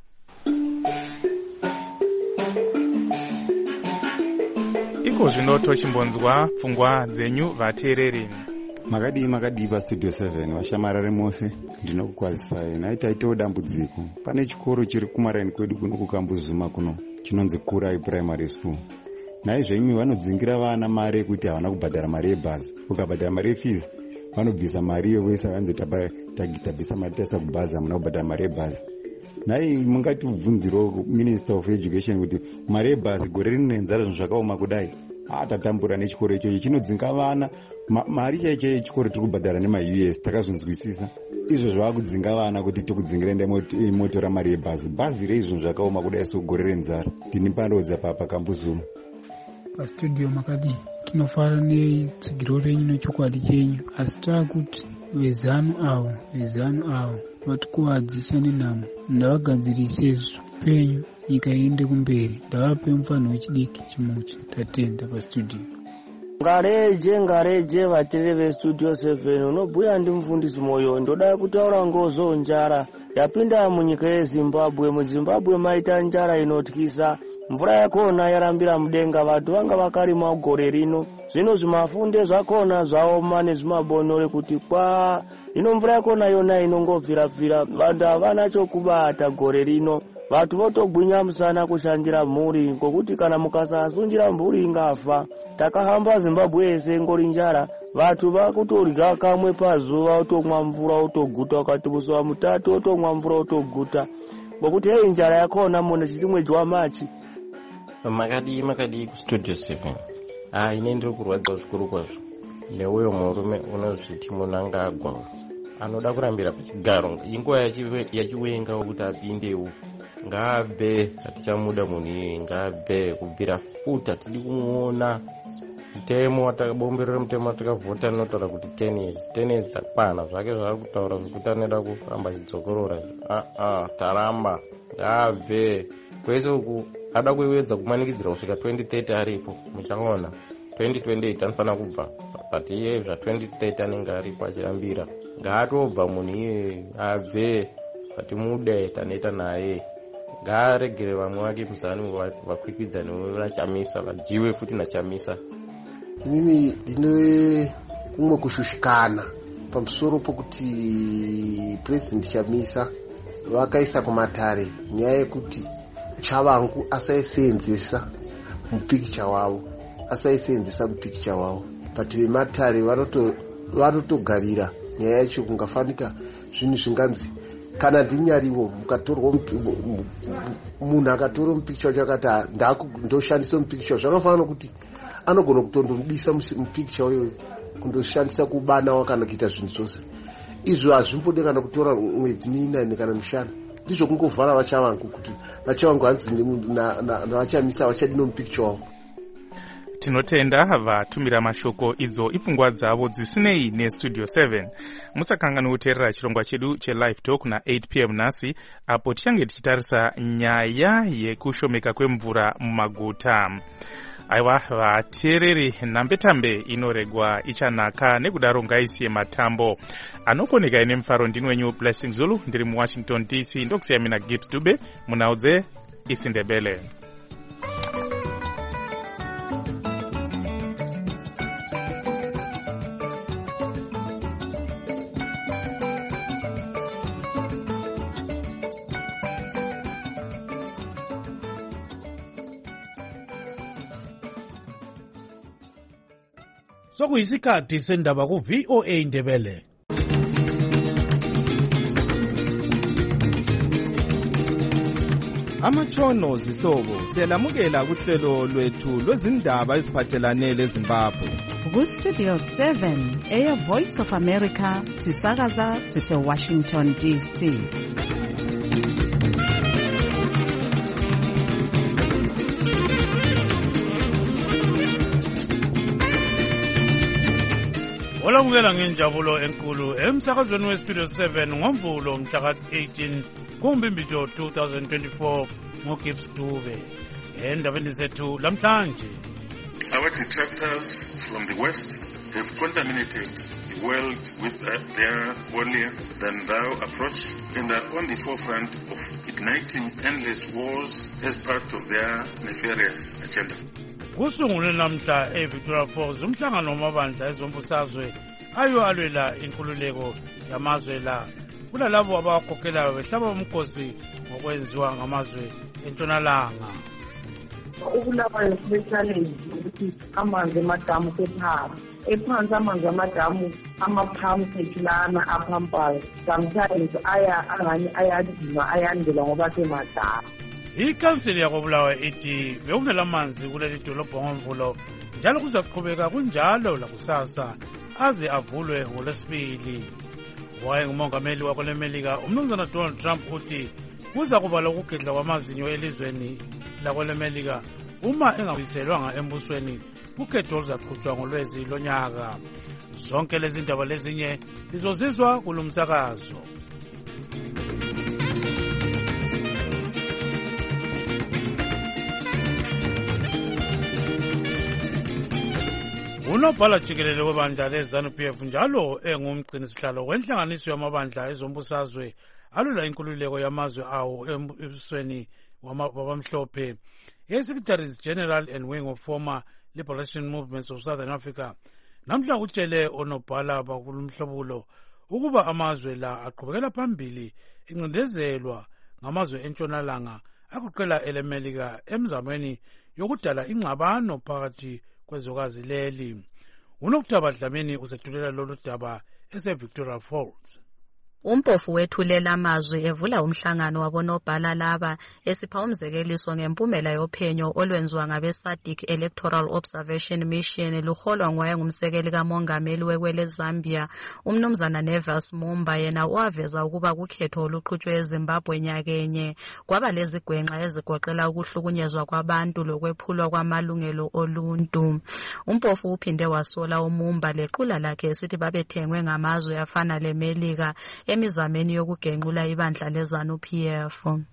Iko zvino tochimbonzwa pfungwa dzenyu vateereri. Makadii makadii paStudio seven vashamarare mose, ndinokukwazisai. Nhai taitawo dambudziko. Pane chikoro chiri kumaraini kwedu kuno kuKambuzuma kuno chinonzi Kurai Primary School. Nhai zvenyu vanodzingira vana mari yekuti havana kubhadhara mari yebhazi. Ukabhadhara mari yefees vanobvisa mari iyo vese vanzi tabvisa mari taisa kubhazi hamuna kubhadhara mari yebhazi. Nhai mungatibvunzirewo Minister of Education kuti mari yebhazi gore rino nenzara zvinhu zvakaoma kudai. Atatambura nechikoro ichocho chinodzinga vana Ma, mari chaicho yechikoro tiri kubhadhara nema-U S takazvinzwisisa. Izvo zvava kudzinga vana kuti tikudzingira motora mari yebhazi. Bhazi reizvo zvakaoma kudai sogore renzara. Tini panodza papa Kambuzuma. PaStudio makadii tinofara netsigiro renyu nechokwadi chenyu, asi taakuti vezano avo vezano avo vatikuwadzisa nenhamo. Ndavagadzirise upenyu nyika iende kumberi. Ndavape mufano wechidiki chimuchi. Tatenda paStudio. Ngareje ngareje vateereri veStudio seven, unobhuya ndi mufundisi moyo. Ndoda kutaura ngozo njara yapinda munyika yeZimbabwe. MuZimbabwe maita njara inotyisa. Mvura yakona yarambira mudenga, vantu vanga vakarima gore rino. Zvino zvimafunde zvakona zvaoma nezvimabonore kuti kwa ino mvura yakona yona inongovhira vhira, vantu havana chokubata gore rino. Vantu votogwinya musana kushandira mhuri, ngokuti kana mukasasungira mhuri ingafa. Takahamba Zimbabwe yese ngori njara, vantu vakutorya kamwe pazuva otomwa mvura otoguta, wakati musi wa mutatu otomwa mvura otoguta. Ngokuti hei njara yakona mune chimwe jwa machi. Makadii makadii kuStudio seven. Ah, ine ndiri kurwadza zvikuru kwazvo neuyo murume unozviti munanga agwa anoda kurambira pachigaro. Inguva yachiwenga kuti apindewo. Ngaabve, hatichamuda munhu iye, ngaabve kubvira futa. Tiri kumuona mutemo watakabomberera mutemo watakavhota notaura kuti ten years ten years dzakwana zvake zvava kutaura zvekuti anoda kuramba achidzokorora. Ah ah, taramba. Ngaabve kwese uku ada kuwedza kumanikidzira kusvika twenty thirty aripo. Muchaona twenty twenty-eight anofanira kubva, but iye zva twenty thirty anenge aripo achirambira. Ngaatobva munhu iye, abve, patimude tanoita naye. Ngaaregere vamwe vake muzani vakwikwidzane vachamisa, vadyiwe futi nachamisa. Inini ndine kumwe kushushikana pamusoro pokuti President Chamisa vakaisa kumatare nyaya yekuti Chavangu asaisenzesa mupikicha wavo, asaisenzesa mupikicha wavo. But vematare vanoto vanotogarira nyaya yacho kungafanika zvinhu zvinganzi kana ndinyariwo mukatorwa munhu akatora mupikicha wacho akati ndoshandisa mupikicha, zvakafanana kuti anogona kutondomudisa mupikicha uyoyo kundoshandisa kubanawo kana kuita zvinhu zvose. Izvo hazvimbode kana kutora mwedzi minane kana mishanu. Ndizvo kungovhara vachavangu kuti vachavangu hanzi navachamisa vachadi nomupikicha wavo. Tinotenda vatumira mashoko idzo ipfungwa dzavo dzisinei neStudio seven. Musakangana kuteerera chirongwa chedu cheLive Talk na eight p m nhasi, apo tichange tichitarisa nyaya yekushomeka kwemvura mumaguta. Aiwa vateereri, nhambetambe inoregwa ichanaka, nekudaro ngaisiye matambo. Anokoneka ine mufaro ndinwenyu Blessing Zulu, ndiri muWashington D C. Ndokusiya mina Gift Dube, munaudze isindebele. sokuyisikhathi sendaba ku-V O A Ndebele. Amatshono zihlobo siyalamukela kuhlelo lwethu lwezindaba eziphathelane leZimbabwe. Ku-Studio seven, Air Voice of America, sisakaza sise-Washington D C. Olamukela ngenjabulo enkulu emsakazweni we-Studio seven ngoMvulo mhla ka-eighteen kuMbimbijo two thousand twenty-four ngoGibbs Dube. Endabeni zethu lamhlanje. Our detractors from the West have contaminated the world with uh, their holier than thou approach and are on the forefront of igniting endless wars as part of their nefarious agenda. Kusungulwe namhla eVictoria Falls umhlangano wamabandla ezombusazwe ayo alwela inkululeko yamazwe la. Kulalabo abakhokhelayo behlaba umkhosi ngokwenziwa ngamazwe entshonalanga. Ukulabayo kube-challenge ukuthi amanzi amadamu sephara ephansi amanzi amadamu ama-pumps ethu lana aphampayo sometimes aya angani ayadinwa ayandela ngoba semadamu. Ikhansili yakobulawa ithi bekunelamanzi kuleli dolobho ngoMvulo njalo kuzaqhubeka kunjalo lakusasa aze avulwe ngolwesibili. Wayengumongameli wakwelemelika umnumzana Donald Trump uthi kuza kuba lokugedla kwamazinyo elizweni lakwelemelika uma engabuyiselwanga embusweni kukhetho oluzaqhutshwa ngolwezi lonyaka. Zonke lezi ndaba lezinye lizozizwa kulumsakazo. Unobhala jikelele webandla leZANU-P F njalo engumgcini sihlalo wenhlanganiso yamabandla ezombusazwe alwela inkululeko yamazwe awo embusweni wabamhlophe. Ye-Secretaries General and Wing of Former Liberation Movements of Southern Africa namhla utshele onobhala bakulumhlobulo ukuba amazwe la aqhubekela phambili incindezelwa ngamazwe entshonalanga agoqela elemelika emzamweni yokudala ingxabano phakathi kwezokazi leli. Unokuthaba Dlamini usethulela lolu daba ese-Victoria Falls. Umpofu wethulela amazwi evula umhlangano wabonobhala laba esipha umzekeliso ngempumela yophenyo olwenziwa ngabe-SADC Electoral Observation Mission luholwa ngowayengumsekeli kamongameli wekwele Zambia umnumzana Nevers Mumba. Yena waveza ukuba kukhetho oluqhutshwe eZimbabwe nyakenye kwaba lezigwenxa ezigoqela ukuhlukunyezwa kwabantu lokwephulwa kwamalungelo oluntu. Umpofu uphinde wasola uMumba lequla lakhe esithi babethengwe ngamazwe afana leMelika emizameni yokugenqula ibandla leZANU-P F. Our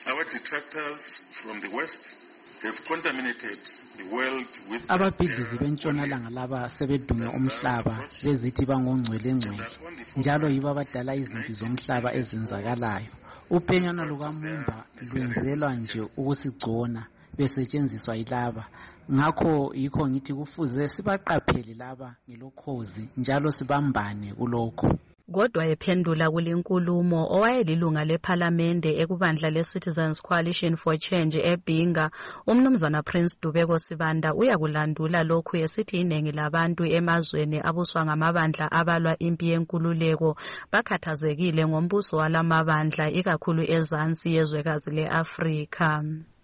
detractors from the West have contaminated the world with ababhidlizi bentshonalanga laba sebedume umhlaba bezithi bangongcwelengcwele njalo yibo abadala izimpi zomhlaba ezenzakalayo. Uphenyana lukaMumba lwenzelwa nje ukusigcona besetshenziswa yilaba. Ngakho yikho ngithi kufuze sibaqaphele laba ngelokhozi njalo sibambane kulokho. Kodwa ephendula kulinkulumo owayelilunga lephalamende ekubandla le-Citizens Coalition for Change eBinga, umnumzana Prince Dubeko Sibanda uyakulandula lokhu esithi iningi labantu emazweni abuswa ngamabandla abalwa impi yenkululeko bakhathazekile ngombuso walamabandla ikakhulu ezansi yezwekazi le-Afrika.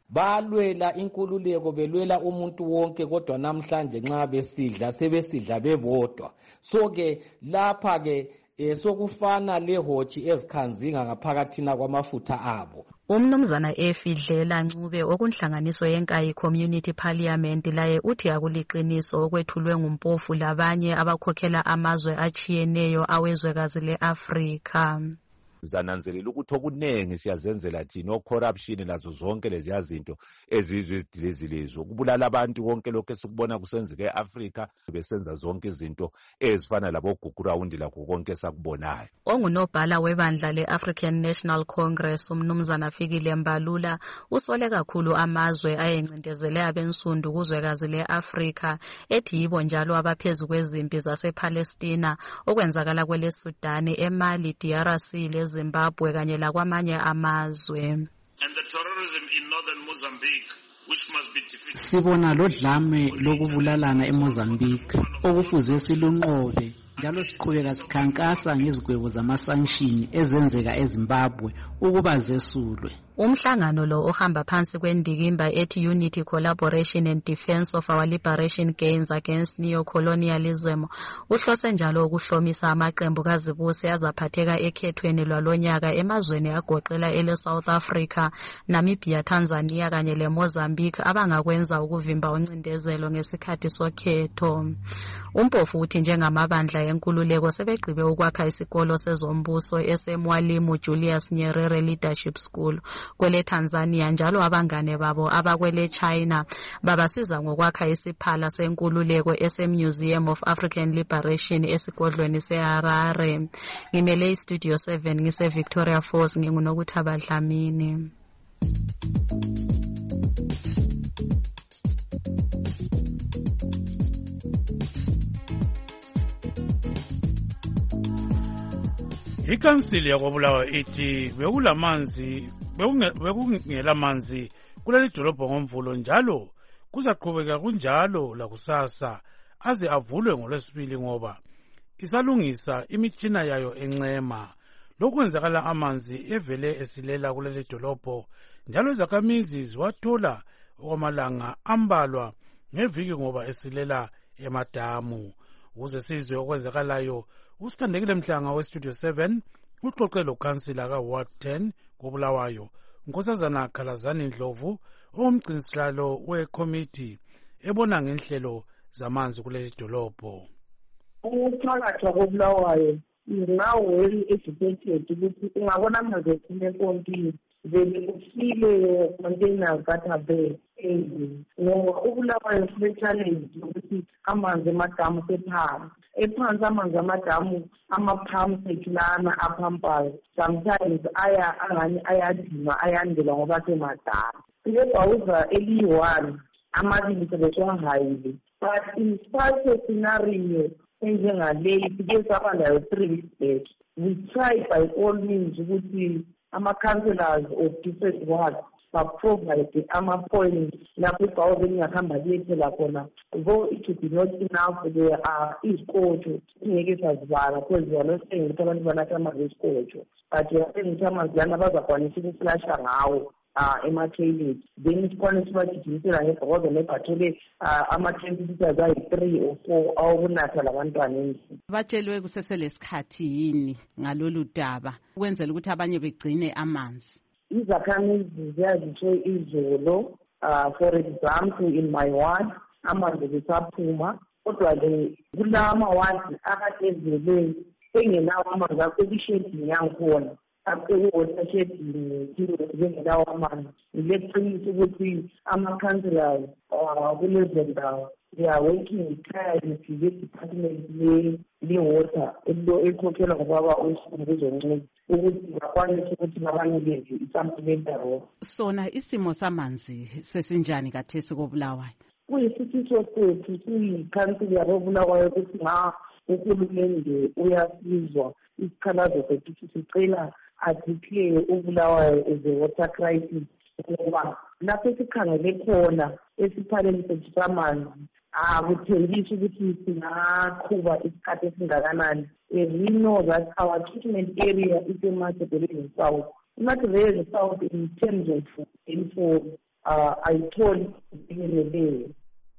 Balwela inkululeko belwela umuntu wonke kodwa namhlanje nxa besidla sebesidla bebodwa. So ke lapha ke sokufana lehotshi ezikhanzinga ngaphakathina kwamafutha abo. Umnumzana Efidlela Ncube okunhlanganiso yenkayi Community Parliament laye uthi akuliqiniso okwethulwe ngumpofu labanye abakhokhela amazwe achiyeneyo awezwekazi le-Afrika. Zananzelela ukuthi okunengi siyazenzela thina corruption lazo zonke lezi zinto ezizwe ezidilizilizwe ukubulala abantu konke lokho esikubona kusenzeka eAfrica besenza zonke izinto ezifana labo gugurawundi lakho konke sakubonayo. Ongunobhala webandla le-African National Congress umnumzana Fikile Mbalula usole kakhulu amazwe ayencindezele abensundu kuzwekazi le-Afrika ethi yibo njalo abaphezulu kwezimpi zasePalestina okwenzakala kwele Sudan, eMali, D R C, Zimbabwe kanye lakwamanye amazwe. And the terrorism in northern Mozambique Sibona lodlame lokubulalana eMozambique okufuze silunqobe njalo siqhubeka sikhankasa ngezigwebo zama-sanction ezenzeka eZimbabwe ukuba zesulwe. Umhlangano lo ohamba phansi kwendikimba ethi Unity, Collaboration and Defense of Our Liberation Gains Against Neo-Colonialism uhlose njalo ukuhlomisa amaqembu kaZibuse azaphatheka ekhethweni lwalonyaka emazweni agoqela ele South Africa, Namibia, Tanzania kanye le Mozambique abangakwenza ukuvimba uncindezelo ngesikhathi sokhetho. Umpofu uthi njengamabandla yenkululeko sebegqibe ukwakha isikolo sezombuso eseMwalimu Julius Nyerere Leadership School kwele Tanzania, njalo abangane babo abakwele China babasiza ngokwakha isiphala senkululeko eseMuseum of African Liberation esigodlweni seHarare. Ngimele iStudio seven ngise Victoria Falls, ngingunokuthaba Dlamini. Ikansili yakwaBulawayo ithi bekulamanzi bekungela manzi kuleli dolobho ngomvulo njalo kuzaqhubeka kunjalo lakusasa aze avulwe ngoLwesibili ngoba isalungisa imitshina yayo encema. Lokwenzakala amanzi evele esilela kuleli dolobho njalo izakhamizi ziwathola okwamalanga ambalwa ngeviki ngoba esilela emadamu. Ukuze sizwe okwenzakalayo, usithandekile Mhlanga weStudio seven uxoxe lokansila kaWard ten koBulawayo uNkosazana Khalazani Ndlovu owumgcinisihlalo wekomiti ebona ngenhlelo zamanzi kuleli dolobho. Umphakathi wakoBulawayo now well educated ukuthi ungabona amanzi ephuma empompini vele ufile containers that are there endlini ngoba uBulawayo sine-challenge yokuthi amanzi emadamu sephara ephansi amanzi amadamu ama-pumps ekulana aphampayo sometimes aya angani ayadinwa ayandela ngoba semadamu lebhawuza eliyi-one amabili sebeswahayile but in such a scenario enjengaleyi sike saba layo three weeks back we try by all means ukuthi ama-councillors of different wards baprovide ama-points lapho ibhawuza elingahamba liyethela khona, though it would be not enough. There are izikotsho ingeke sazibala because we are not saying ukuthi abantu banatha amanzi esikotsho, but we are saying ukuthi amanzi lana bazakwanisa ukuflasha ngawo uh, ema-toilet then sikwane sibagijimisela ngebhawuza nebhathole uh, ama-temperatures ayi-three or four awokunatha labantwana endlini. Batshelwe kuseselesikhathi yini ngalolu daba ukwenzela ukuthi abanye begcine amanzi? Izakhamizi ziyazisho izolo uh, for example in my ward amanzi besaphuma kodwa-ke kulawa mawadi akadezele engenawo amanzi asekishedini yangikhona asekuyotashedini bengelawo amanzi. Ngileqiniso ukuthi ama-councillors kulezo ndawo they are working tirelessly le-department le-water elikhokhelwa ngobaba uSkhumbuzo Ncube ukuthi bakwanise ukuthi babanikeze i-supplementary. Sona isimo samanzi sesinjani kathesi koBulawayo? Kuyisifiso sethu siyikhansili yakoBulawayo ukuthi nga uhulumende uyasizwa isikhalazo sethu sicela adeclare uBulawayo as a water crisis ngoba lapho esikhangele khona esiphaleni sethu samanzi akuthengisi ukuthi singaqhuba isikhathi esingakanani. We know that our treatment area is in Matabeleland South. Matabeleland South in terms of info, uh, I told you.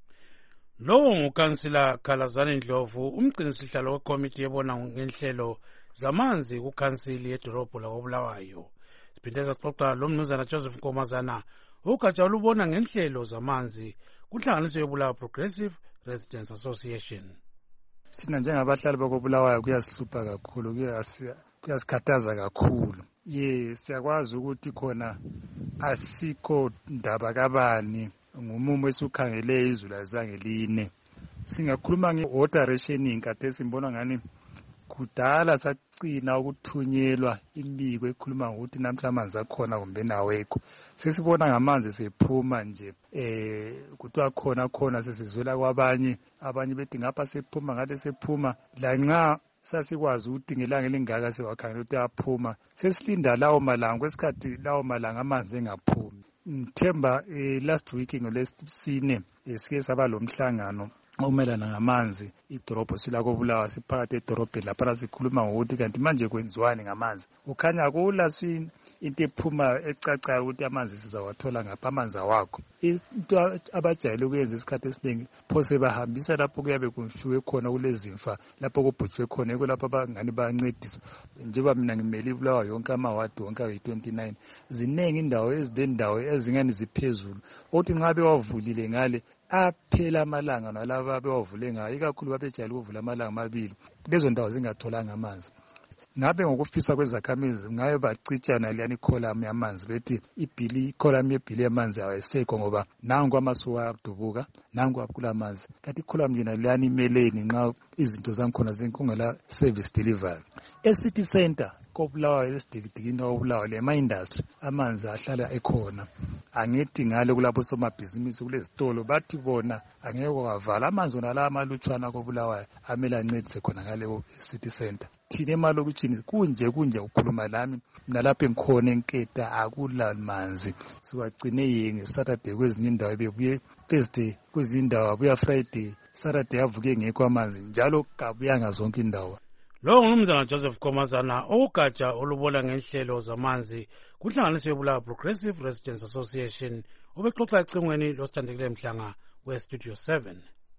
Lowo ngukansila Khalazani Ndlovu umgcinisihlalo wekomiti ebona ngenhlelo zamanzi kukansili yedolobho lakoBulawayo. Siphinde saxoxa lo mnumzana Joseph Nkomazana ugatsha olubona ngenhlelo zamanzi kunhlanganiso yoBulawayo Progressive Residents Association. Sina njengabahlali bakoBulawayo kuyasihlupha kakhulu, kuyasikhathaza kakhulu. Ye siyakwazi ukuthi khona asikho ndaba kabani ngumumo esukhangele izulu azange line. Singakhuluma nge-water rationing kade simbona ngani kudala sacina ukuthunyelwa imibiko ekhuluma ngokuthi namhla amanzi akhona kumbe nawekho. Sesibona ngamanzi sephuma nje eh kuthiwa khona khona sesizwela kwabanye abanye bethi ngapha sephuma ngade sephuma lanxa sasikwazi ukuthi ngelanga elingaka sewakhangela ukuthi aphuma sesilinda lawo malanga kwesikhathi lawo malanga amanzi engaphumi ngithemba eh, last week ngolesine eh, sike saba lo mhlangano omelana ngamanzi idorobho silako Bulawayo siphakathi edorobheni lapha sikhuluma ngokuthi kanti manje kwenziwani ngamanzi. Ukhanya kula swini into ephuma ecacayo ukuthi amanzi sizawathola ngapha amanzi awakho. Into abajayele ukuyenza isikhathi esiningi phose bahambisa lapho kuyabe kumfiwe khona kulezimfa lapho kubhutshwe khona eko lapho abangani bayancedisa. Njengoba mina ngimele iBulawayo yonke amawadi wonke ayi twenty-nine zinengi indawo ezidendawo ezingani ziphezulu othi ngabe wavulile ngale aphela amalanga nalabo abewavule ngayo ikakhulu babejayele ukuvula amalanga amabili lezo ndawo zingatholanga amanzi. Ngabe ngokufisa kwezakhamizi ngayo bacitshana liyani column yamanzi bethi ibhili column yebhili yamanzi ayisekho ngoba nangu amasuka adubuka nangu akula amanzi kanti column yena liyani imeleni nxa izinto zankhona zinkungela service delivery. eCity Center koBulawayo esidikidikini koBulawayo lema industry amanzi ahlala ekhona. Angithi ngale kulapho somabhizinisi kulezitolo bathi bona angeke kwavala amanzi wona la amalutshwana koBulawayo amela ancedise khona ngale City Center. Thina emalokitshini kunje kunje ukukhuluma lami mina lapha engikhona enketa akula manzi siwagcine yenge Saturday kwezinye indawo bebuye Thursday kwezinye indawo abuya Friday Saturday avuke ngekho amanzi njalo kabuyanga zonke indawo. Lo ngumnumzana Joseph Komazana ogatsha olubona ngenhlelo zamanzi kuhlanganise yoBulawayo Progressive Residents Association obexoxa ecingweni losithandekile mhlanga we-Studio seven.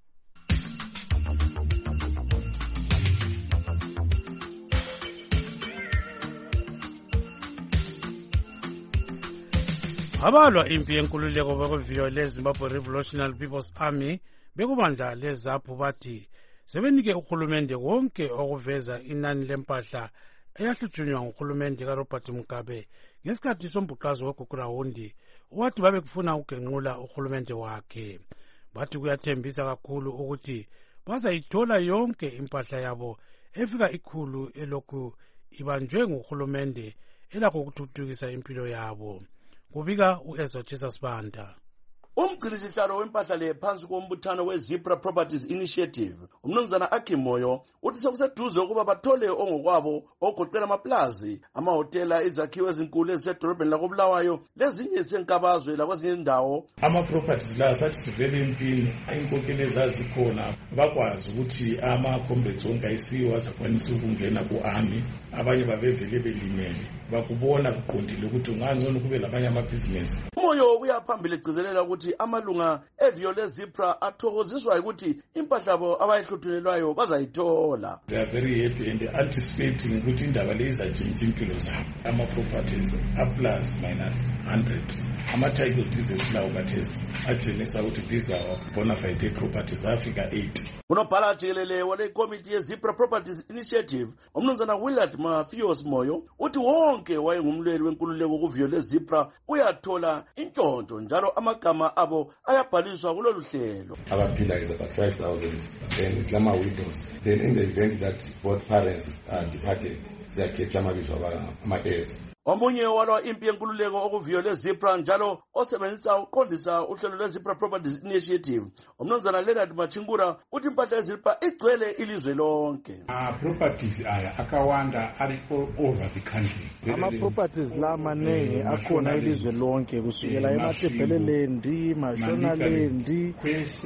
Abalwa impi yenkululeko bekoviyo leZimbabwe Revolutionary People's Army bekubandla leZAPU bathi sebenike uhulumende wonke okuveza inani lempahla eyahlutshunywa nguhulumende kaRobert Mugabe ngesikhathi sombhuqazo weGugurawundi owathi babekufuna ukugenqula uhulumende wakhe. Bathi kuyathembisa kakhulu ukuthi bazayithola yonke impahla yabo efika ikhulu elokhu ibanjwe nguhulumende elakho ukuthuthukisa impilo yabo. Kubika uEzo Jesus Banda. Umgcinisihlalo wempahla le phansi kombuthano weZebra Properties Initiative umnumzana Akimoyo uthi sekuseduze ukuba bathole ongokwabo ogoqela amaplazi amahotela izakhiwo ezinkulu ezisedolobheni lakoBulawayo lezinye esenkabazwe lakwezinye indawo. Ama-properties la sathi sivele empini inkokhelo ezazikhona bakwazi ukuthi ama-complex wonke ayisiwo azakwanisa ukungena ku-army abanye babevele belimele bakubona kuqondile ukuthi ungangcono kube labanye amabhizinesi. Umoyo uyaphambili egcizelela ukuthi amalunga eviyo leZebra athokoziswa ukuthi impahla yabo abayihluthulelwayo bazayithola. They are very happy and anticipating ukuthi indaba le izatshintsha impilo zabo. Ama-properties a-plus minus one hundred. Ama-title deeds esilawo kathesi atshengisa ukuthi these are bona fide properties afika eighty. Unobhala jikelele wale komiti yeZebra Properties Initiative umnumzana Willard Mafios Moyo uthi wonke wayengumlweli wenkululeko kuviyo leZebra uyathola intshontsho njalo amagama abo ayabhaliswa kulolu hlelo. Our pillar is about five thousand and Islam widows. Then in the event that both parents are departed, they are kept ama-heirs. Omunye walwa impi yenkululeko okuviyo leZebra njalo osebenzisa uqondisa uhlelo leZebra Properties Initiative umnumzana Leonard Machingura uthi impahla yeZebra igcwele ilizwe lonke. Ah, properties aya akawanda ari all over the country. Ama properties la manengi akhona ilizwe lonke kusukela eMatebeleland, Mashonaland,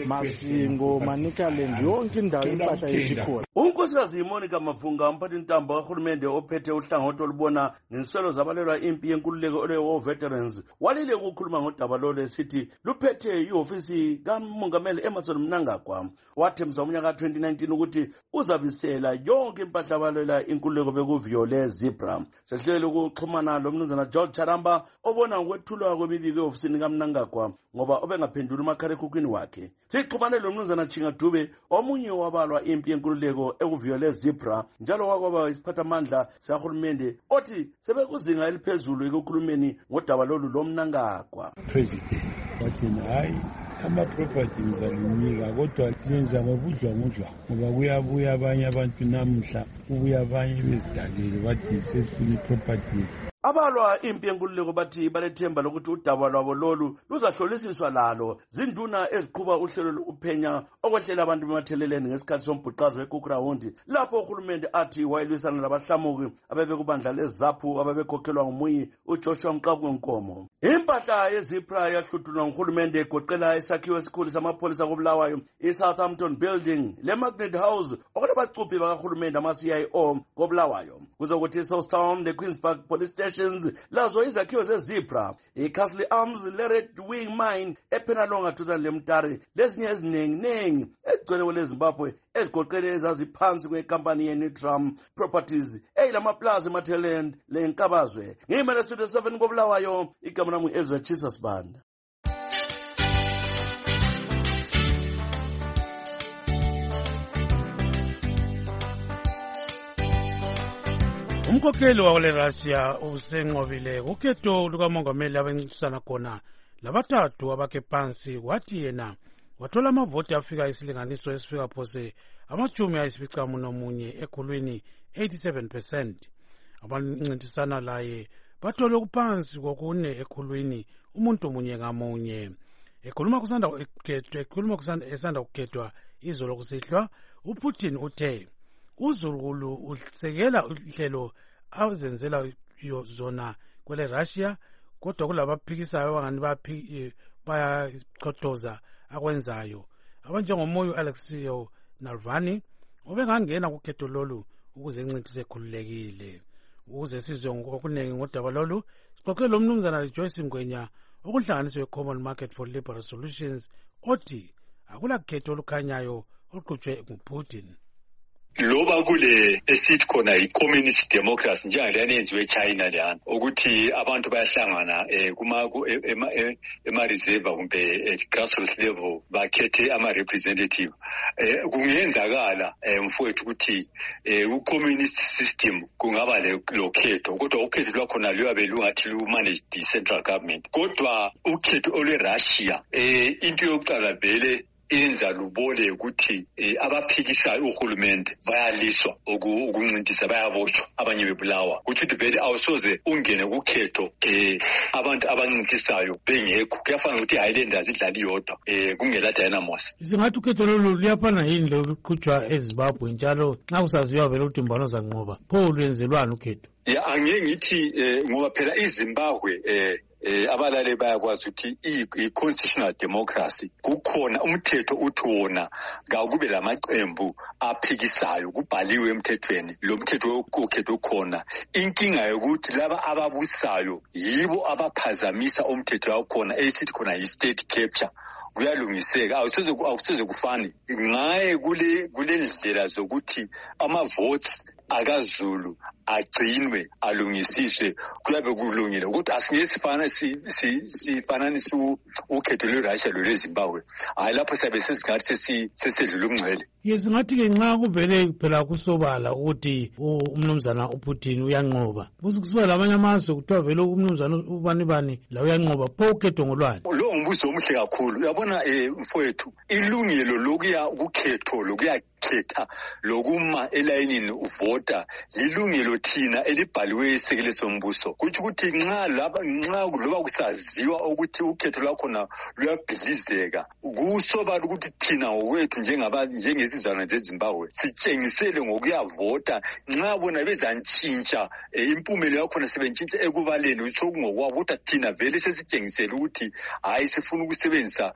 Masingo, Manicaland yonke indawo impahla yekhona. Unkosikazi Monica Mavunga umphathi ntambo kahulumende ophethe uhlangothi olubona ngenselo zabalelwa impi yenkululeko ole-war veterans walile ukukhuluma ngodaba lolo esithi luphethe ihofisi kamongameli Emmerson Mnangagwa wathemba umnyaka twenty nineteen ukuthi uzabisela yonke impahla abalelwa inkululeko bekuviyo leZebra. Sehlele ukuxhumana lo mnumzana George Charamba obona ngokwethulwa kwemibiko ehofisini kaMnangagwa ngoba obengaphendula umakhalekhukhwini wakhe. Sixhumane lo mnumzana Chinga Dube omunye wabalwa impi yenkululeko ekuviyo leZebra njalo wakwaba isiphathamandla sahulumende othi sebekuzinga eliphezulu ekukhulumeni ngodaba lolu loMnangagwa. President wathina hayi ama-properties alinika kodwa lenza ngobudlwangudlwa ngoba kuyabuya abanye abantu namuhla kubuya abanye bezidalele bathi sesifuna i-property. abalwa impi yenkululeko bathi balethemba lokuthi udaba lwabo lolu luzahlolisiswa lalo zinduna eziqhuba uhlelo uphenya okwehlela abantu bematheleleni ngesikhathi sombhuqazo weKukurawundi lapho uhulumende athi wayelwisana labahlamuki abebekubandla lezaphu ababekhokhelwa ngumuyi uJoshua Mqabunkomo. Impahla yezipra yahluthulwa nguhulumende egoqela isakhiwo esikhulu samapholisa koBulawayo, iSouthampton Building, leMagnet House okunabacuphi bakahulumende ama-C I O koBulawayo. Kuzokuthi iSouthtown leQueenspark Police Stations lazo izakhiwo zezipra, iCastle Arms, leRed Wing Mine ePenalonga duzane leMtari lezinye eziningi ezigcwele kweleZimbabwe ezigoqele ezaziphansi kwekampani yeNitram Properties eyilamaplaza eMatheland leNkabazwe. Ngimele Studio seven koBulawayo, igama lami Ezra Jesus Banda. Umkhokheli wale Russia usenqobile ukhetho lukamongameli abancintisana khona labathathu abakhe phansi, wathi yena wathola amavoti afika isilinganiso esifika phose amachumi ayisificamunwemunye ekhulwini eighty-seven percent. Abancintisana laye bathole ukuphansi kokune ekhulwini umuntu munye ngamunye. Ekhuluma kusanda ukhetho ekhuluma kusanda esanda ukukhethwa izolo kusihlwa, uPutin uthe uZulu usekela uhlelo awuzenzela zona kwele Russia, kodwa kulabaphikisayo abangani baphi bayaqothoza akwenzayo abanjengomoyo Alexei Navalny obengangena kukhetho lolu ukuze incintise ekhululekile. Ukuze sizwe okunengi ngodaba lolu, sixoxe lo mnumzana Joyce Ngwenya okunhlanganiso we-Common Market for Liberal Solutions othi akula khetho olukhanyayo oluqhutshwe nguPutin. Loba kule esithi khona i-communist democracy njengale yenziwe eChina leyana ukuthi abantu bayahlangana eh kuma ema-reserve kumbe grassroots level bakhethe ama-representative eh kungenzakala mfowethu ukuthi u-communist system kungaba lokhetho, kodwa ukhetho lwakhona luyabe lungathi lu-manage the central government. Kodwa ukhetho olwe-Russia eh into yokuqala vele inza lubole ukuthi abaphikisayo uhulumende bayaliswa ukuncintisa, bayaboshwa, abanye bebulawa. Ukuthi vele awusoze ungene kukhetho eh abantu abancintisayo bengekho. Kuyafana ukuthi Highlanders idlala iyodwa eh kungela Dynamos. Singathi ukhetho lolu liyafana yini lokuqhutshwa eZimbabwe njalo nxa kusaziwa vele ukuthi umbano zanqoba pho lwenzelwana ukhetho? Ya angeke ngithi ngoba phela iZimbabwe eh eh abalale bayakwazi ukuthi i-constitutional democracy kukhona umthetho uthi wona akube lamaqembu aphikisayo, kubhaliwe emthethweni lo mthetho wokhetho ukhona. Inkinga yokuthi laba ababusayo yibo abaphazamisa umthetho wakhona esithi khona yi-state capture. Kuyalungiseka, awusoze awusoze kufane ngaye kule kule ndlela zokuthi ama-votes akaZulu agcinwe alungisiswe kuyabe kulungile ukuthi asingeke sifana sifananise ukhetho lwe-Russia lwe-Zimbabwe. Hayi lapho siyabe sesingathi sesedlula ukungcwele. Yes, ngathi-ke nxa kuvele phela kusobala ukuthi umnumzana uPutin uyanqoba, kusukusiba labanye amazwe kuthiwa vele umnumzana ubani bani la uyanqoba, pho ukhetho ngolwani? Lo ngumbuzo omuhle kakhulu. Uyabona mfowethu, ilungelo lokuya ukhetho lokuya khetha lokuma elayinini uvota lilungelo thina elibhaliwe isekele sombuso. Kuthi ukuthi nxa laba nxa loba kusaziwa ukuthi ukhetho lwakhona luyabhidlizeka, kusobala ukuthi thina ngokwethu njengaba njengesizwana zeZimbabwe sitshengisele ngokuyavota. Nxa bona bezantshintsha impumelo yakhona sebentshintsha ekubaleni sokungokwabo, ukuthi thina vele sesitshengisele ukuthi hayi sifuna ukusebenzisa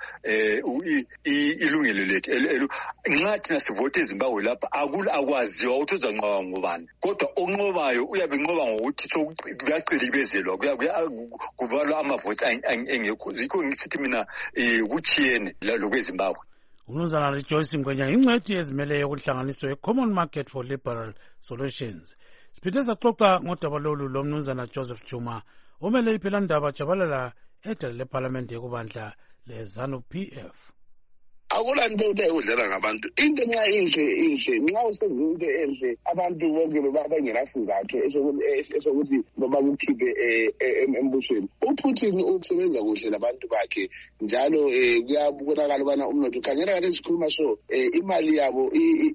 ilungelo lethu. Nxa thina sivota eZimbabwe lapha akula akwaziwa ukuthi uzanqoba ngubani, kodwa onqobayo uyabe nqoba ngokuthi kuyacilibezelwa kubalwa amavoti engekho. Yikho ngisithi mina kuchiyene lokweZimbabwe. Umnumzana Joyce Ngwenya ingcwethi ezimeleyo kuhlanganiso ye-Common Market for Liberal Solutions. Siphinde saxoxa ngodaba lolu lo mnumzana Joseph Chuma omele iphela ndaba jabalala edale leParliament yekubandla leZANU P F. akulanto udlala ngabantu into nxa inhle inhle nxa usenza into enhle abantu bonke bengelasizathu esokuthi bakukhiphe embusweni. uPutin usebenza kuhle labantu bakhe njalo kuyabonakala ubana umnotho ukhangela kade sikhuluma so imali yabo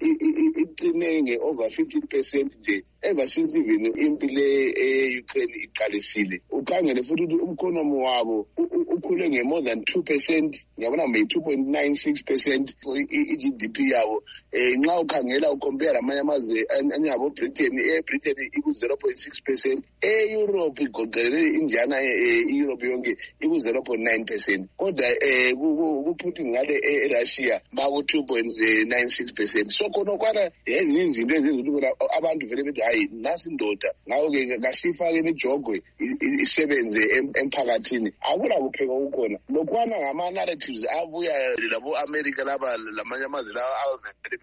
iqine nge-over fifteen percent nje ever since even impi le e-Ukraine iqalisile. Ukhangele futhi ukuthi umkhonomi wabo ukhule nge-more than two percent ngiyabona may two point nine six percent i-G D P yabo. Nxa ukhangela ukompare lamanye amazwe anyabo Britain e-Britain iku-zero point six percent, e-Europe igoqelele injana i-Europe yonke iku-zero point nine percent, kodwa kuPutin ngale e-Russia baku-two point nine six percent. So khonokwana ezinye izinto ezenza ukuthi abantu vele bethi hayi nasi indoda ngawo-ke kasifake imijogwe isebenze emphakathini. akula kupheka kukhona lokwana ngama-narratives abuya labo-America laba lamanye amazwe lawa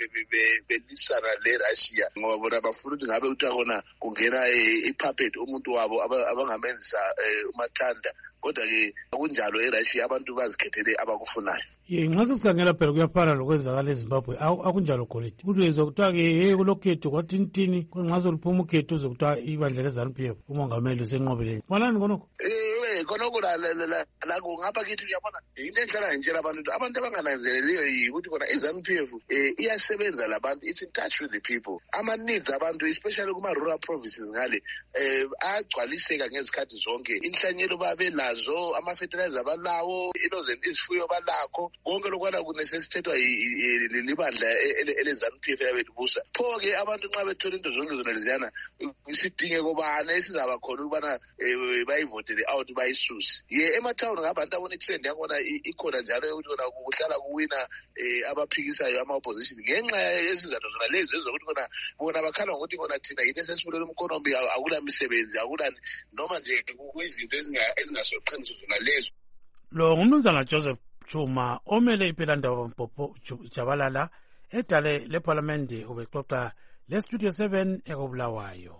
belisana le-Russia ngoba bona bafuna ukuthi ngabe kuthiwa khona kungena ipuppet umuntu wabo abangamenzisa umathanda, kodwa-ke kunjalo e-Russia abantu bazikhethele abakufunayo. ye nxa sesikhangela phela kuyafana lokwenzakala eZimbabwe akunjalo goleti ukuthi uzokuthiwa-ke ye kulokhetho kwathi ntini nxa soluphuma ukhetho uzokuthiwa ibandla le-ZANU P F umongameli usenqobeleni malani khonokho khonokho la kungapha kithi uyabona into enhlala ngitshela abantu ukuthi abantu abangananzeleliyo yikuthi khona i-ZANU P F iyasebenza labantu, it's in touch with the people. Ama-needs abantu especially kuma-rural provinces ngale agcwaliseka ngezikhathi zonke. Inhlanyelo babe lazo, ama-fertilizer balawo, izifuyo balakho, konke lokwana kunesesithethwa libandla ele-ZANU P F yabelibusa. Pho-ke abantu nxa bethola into zonke zona leziyana isidingeko bani esizaba khona ukubana bayivotele out bayisuse. Ye emathawuni ngabantu abona i-trend yakhona ikhona njalo yokuthi khona kuhlala kuwina abaphikisayo ama-opposition ngenxa yesizathu zona lezi ezokuthi khona bona bakhala ngokuthi khona thina yini esesifulela umkhonombi akula misebenzi akulani noma nje kuyizinto ezingasoqiniso zona lezo. Lo ngumnumzana Joseph Chuma omele iPhilandaba Mpopo Jabalala edale leParliament ubexoxa leStudio seven ekobulawayo.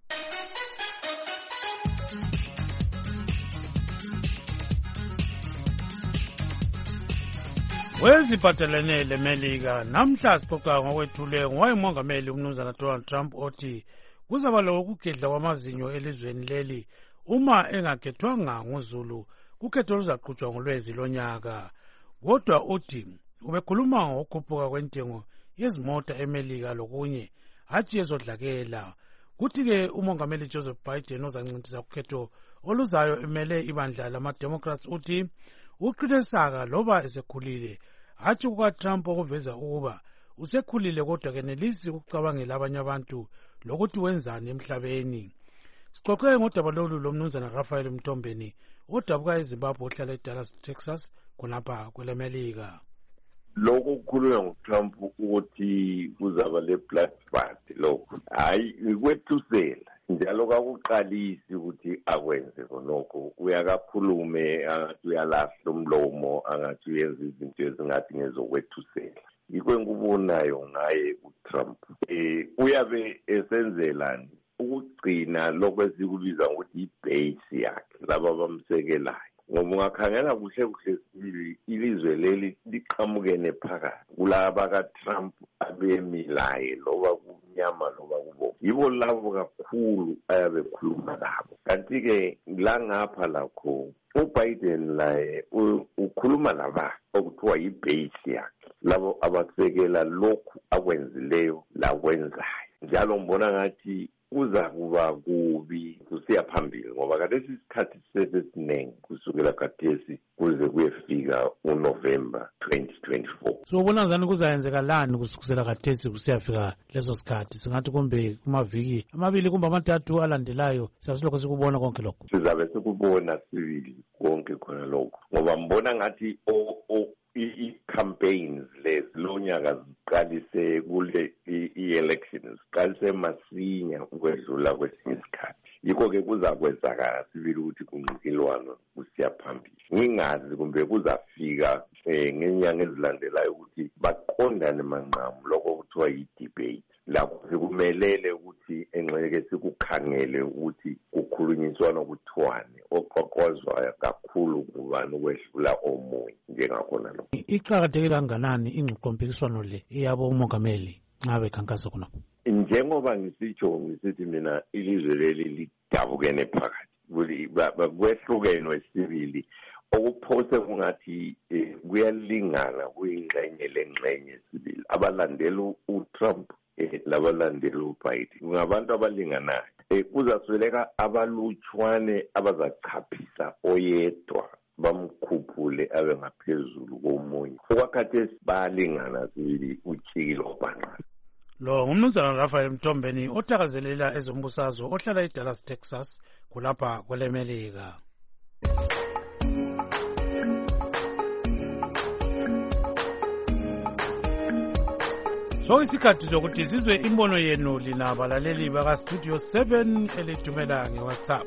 Weziphathelene leMelika namhla sixoxa ngokwethule ngowayemongameli umnumzana Donald Trump othi kuzaba lokugedla kwamazinyo elizweni leli uma engakhethwanga nguZulu kukhetho luzaqhutshwa ngolwezi lonyaka. Kodwa uthi ubekhuluma ngokukhuphuka kwentengo yezimota eMelika lokunye hatshi ezodlakela. Kuthi-ke umongameli Joseph Biden ozancintisa kukhetho oluzayo emele ibandla lama-Democrats uthi uqinisaka loba esekhulile hatshi kukaTrump okuveza ukuba usekhulile kodwa kenelisi ukucabangela abanye abantu lokuthi wenzani emhlabeni. Sixoxe ngodaba lolu lomnumzana Raphael Mtombeni odabuka eZimbabwe ohlala eDallas, Texas khonapha kweleMelika. Lokho kukhulunywa nguTrump ukuthi kuzaba le-bloodbath lokho hayi ikwethusela njalo kakuqalisi ukuthi akwenze khonokho. Uyakakhulume angathi uyalahla umlomo angathi uyenza izinto ezingathi ngezokwethusela. Yikho engikubonayo ngaye uTrump eh uyabe esenzelani ukugcina lokho esikubiza ukuthi ibase yakhe laba bamsekelayo. Ngoba ungakhangela kuhle kuhle sibili ilizwe leli liqhamukene phakathi kulaba kaTrump abemilaye loba kumnyama loba kubomvu. Yibo labo kakhulu ayabe khuluma nabo. Kanti-ke la ngapha lakho uBiden laye ukhuluma naba okuthiwa yibase yakhe labo abasekela lokhu akwenzileyo lakwenzayo. Njalo ngibona ngathi kuza kuba kubi kusiya phambili ngoba kade isikhathi sesiningi kusukela khathesi kuze kuyefika uNovember twenty twenty-four. So ubona ngani kuzayenzeka lani kusukela khathesi kusiyafika leso sikhathi singathi kumbe kumaviki amabili kumbe amathathu alandelayo sasilokho sikubona konke lokho. Sizabe sikubona sibili konke khona lokho ngoba mbona ngathi o i-campaigns lezi lonyaka ziqalise kule i-elections ziqalise masinya ukwedlula kwesinye isikhathi. Yikho-ke kuzakwenzakala sibili ukuthi kunqikilwano kusiya phambili. Ngingazi kumbe kuzafika um ngenyanga ezilandelayo ukuthi baqondane manqamu lokho kuthiwa yi-debate lapho sikumelele ukuthi engxeke sikukhangele ukuthi kukhulunyiswana kuthiwane oqoqozwayo kakhulu ngubani ukwedlula omunye njengakhona lo. Iqakatheke kanganani ingxoxompikiswano le iyabo umongameli nxa bekhankasa khonapho? Njengoba ngisitsho ngisithi mina ilizwe leli lidabukene phakathi kwehlukenwe sibili okuphose kungathi kuyalingana kuyingxenye lengxenye sibili abalandela uTrump labalandela uBiden ngabantu abalinganayo. Kuzasweleka abalutshwane abazachaphisa oyedwa bamkhuphule abe ngaphezulu komunye. Okwakhathesi bayalingana sibili utshikile obhanqa. Lo ngumnumzana Raphael Mtombeni othakazelela ezombusazwe ohlala eDallas, Texas kulapha kwelemelika. So isikhathi sokuthi sizwe imbono yenu lina abalaleli baka Studio seven elithumela ngeWhatsApp.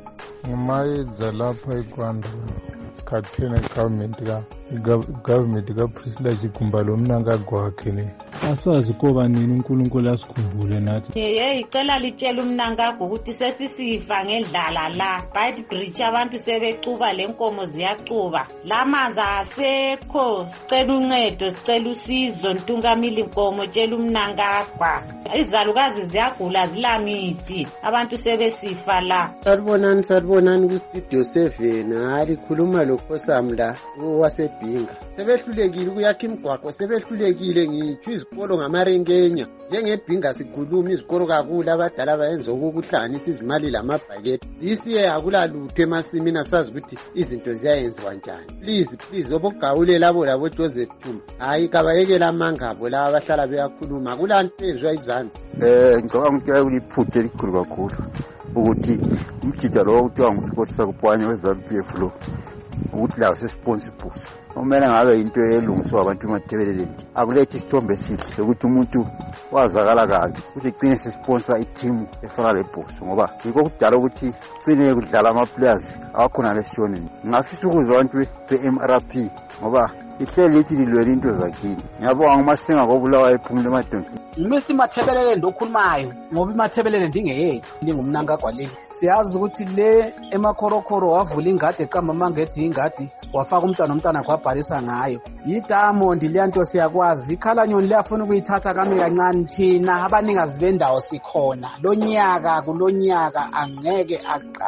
Ngumayedza lapha eKwanda sikhathene government ka government ka Priscilla Chigumba lo mnangagwa wakhe ne. Asazi koba nini uNkulunkulu asikhumbule nathi. Yeye icela litshela umnangagwa ukuthi sesisifa ngendlala la. Bite bridge abantu sebecuba lenkomo ziyacuba. Lamanzi asekho. Sicela uncedo, sicela usizo ntungamili inkomo tshela umnangagwa. Izalukazi ziyagula zilamithi. Abantu sebesifa la. Salibonani salibonani ku Studio seven hali khuluma lokhosamla wasebhinga. Sebehlulekile ukuyakha imigwaqo sebehlulekile ngitsho izikolo ngamarengenya njengebhinga sikhuluma izikolo kakhulu abadala bayenza ukukuhlanganisa izimali lamabhaketi. Lisiye akulalutho emasimini asazi ukuthi izinto ziyayenziwa njani. Please please obogawule labo labo Joseph Thuma hayi kabayekela amangabo la abahlala beyakhuluma kulanto ezwa izami. Eh ngicabanga ukuthi uliphuthe elikhulu kakhulu ukuthi umjija lo uthiwa nguSport sakupwanya weZANU-P F lo ukuthi la sesponsible kumele ngabe into elungiswa abantu emathebeleleni akulethi isithombe sihle ukuthi umuntu wazakala kabi ukuthi igcine sesponsor i-team efana lebhoso ngoba yikho kudala ukuthi igcine kudlala ama-players awakhona lesishoneni. Ngingafisa ukuzwa abantu be-M R P ngoba ihleli lithi lilwela into zakini. Ngiyabonga nguMasinga kobulawayo ephumule emadonki. Mister Mathebelele ndokhulumayo ngoba iMathebelele ndingeyethu ndingumnangagwa le. Siyazi ukuthi le emakhorokhoro wavula ingadi eqamba mangethi ingadi wafaka umntwana omntana kwabhalisa ngayo. Yidiamond leyanto siyakwazi ikhalanyoni liyafuna ukuyithatha kami kancane thina abaningazi bendawo sikhona. Lo nyaka kulonyaka angeke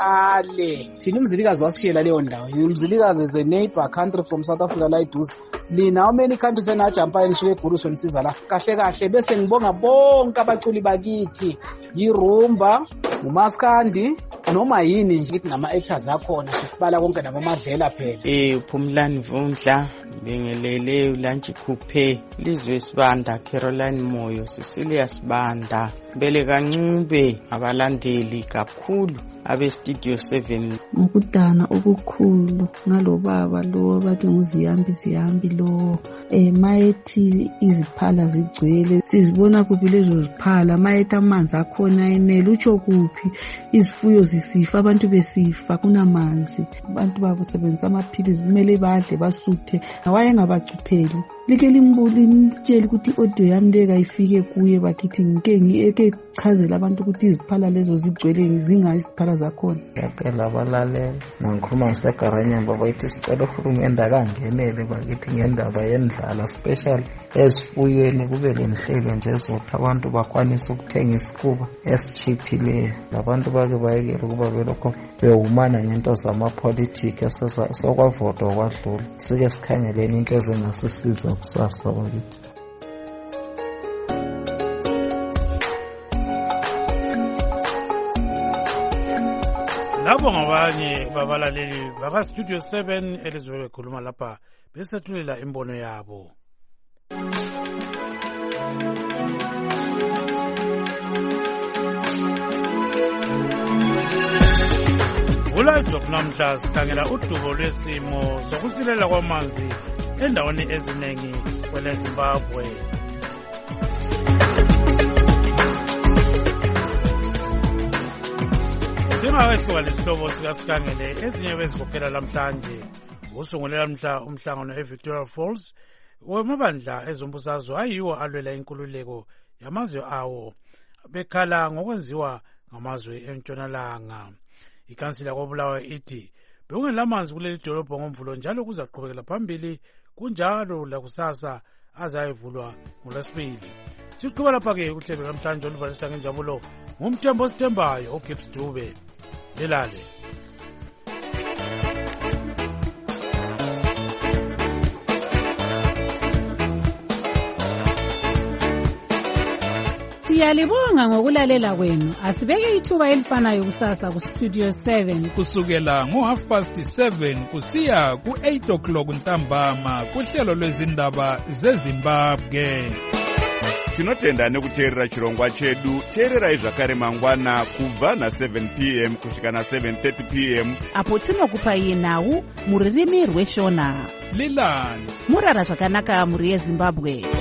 aqale. Thina umzilikazi wasishiyela leyo ndawo. Umzilikazi is a neighbor country from South Africa la iduze. Lina how many countries enajampa enisuke eGuruso nisiza la kahle kahle bese ngibonga bonke abaculi bakithi yiRumba uMaskandi noma yini nje ukuthi nama actors akhona sisibala konke nabamadlela phela. Eh Phumlani Vundla bengelele uLanchi Khuphe Lizwe Sibanda Caroline Moyo Cecilia Sibanda bele kancube abalandeli kakhulu abe Studio seven ngokudana okukhulu ngalobaba lo bathi nguziyambi ziyambi lo eh mayethi iziphala zigcwele sizibona kuphi lezo ziphala mayethi amanzi akhona enele utsho kuphi izifuyo zisifa abantu besifa kunamanzi abantu bakusebenzisa amaphilisi kumele badle basuthe awaye ngabacupheli like limbuli mtshela ukuthi audio yami leka ifike kuye bakithi ngike ngiyeke chazela abantu ukuthi iziphala lezo zigcwele zinga iziphala zakhona. Ngiyacela abalaleli ngikhuluma ngisegaranya baba ithi sicela uhulumende akangenele bakithi ngendaba yendlala special ezifuyweni kube lenhlelo nje zokuthi abantu bakwanise ukuthenga isikuba esichiphileyo labantu bake bayekela ukuba belokho bewumana ngento zamapolitiki esesokwavota kwadlula sike sikhangeleni into ezingasisiza kusasa bakithi. Labo ngabanye babalaleli baka Studio seven elizwe bekhuluma lapha besethulela imbono yabo. Ulayitop namhla sikhangela udubo lwesimo sokusilela kwamanzi endaweni eziningi kwele Zimbabwe. Singakaqhubeka lesihlobo sikasikhangele ezinye bezikhokhela namhlanje usungulela mhla umhlangano eVictoria Falls wemabandla ezombusazwe ayiwo alwela inkululeko yamazwe awo bekhala ngokwenziwa ngamazwe entshonalanga. ikhansila kwaBulawayo ithi bekungelamanzi kuleli dolobho ngomvulo njalo kuzaqhubekela phambili kunjalo lakusasa azayivulwa ngolwesibili. Siqhubeka lapha-ke kuhlelo namhlanje oluvalisa ngenjabulo ngumthembo osithembayo uGibbs Dube. Lelale. Siyalibonga ngokulalela kwenu. Asibeke ithuba elifanayo kusasa ku Studio seven kusukela ngo half past seven kusiya ku eight o'clock ntambama kuhlelo lwezindaba zeZimbabwe. Tinotenda nekuteerera chirongwa chedu. Teererai zvakare mangwana kubva na seven p m kusvika na seven thirty p m apo tinokupai nhau muririmi rweshona. Lilani murara zvakanaka muri yeZimbabwe.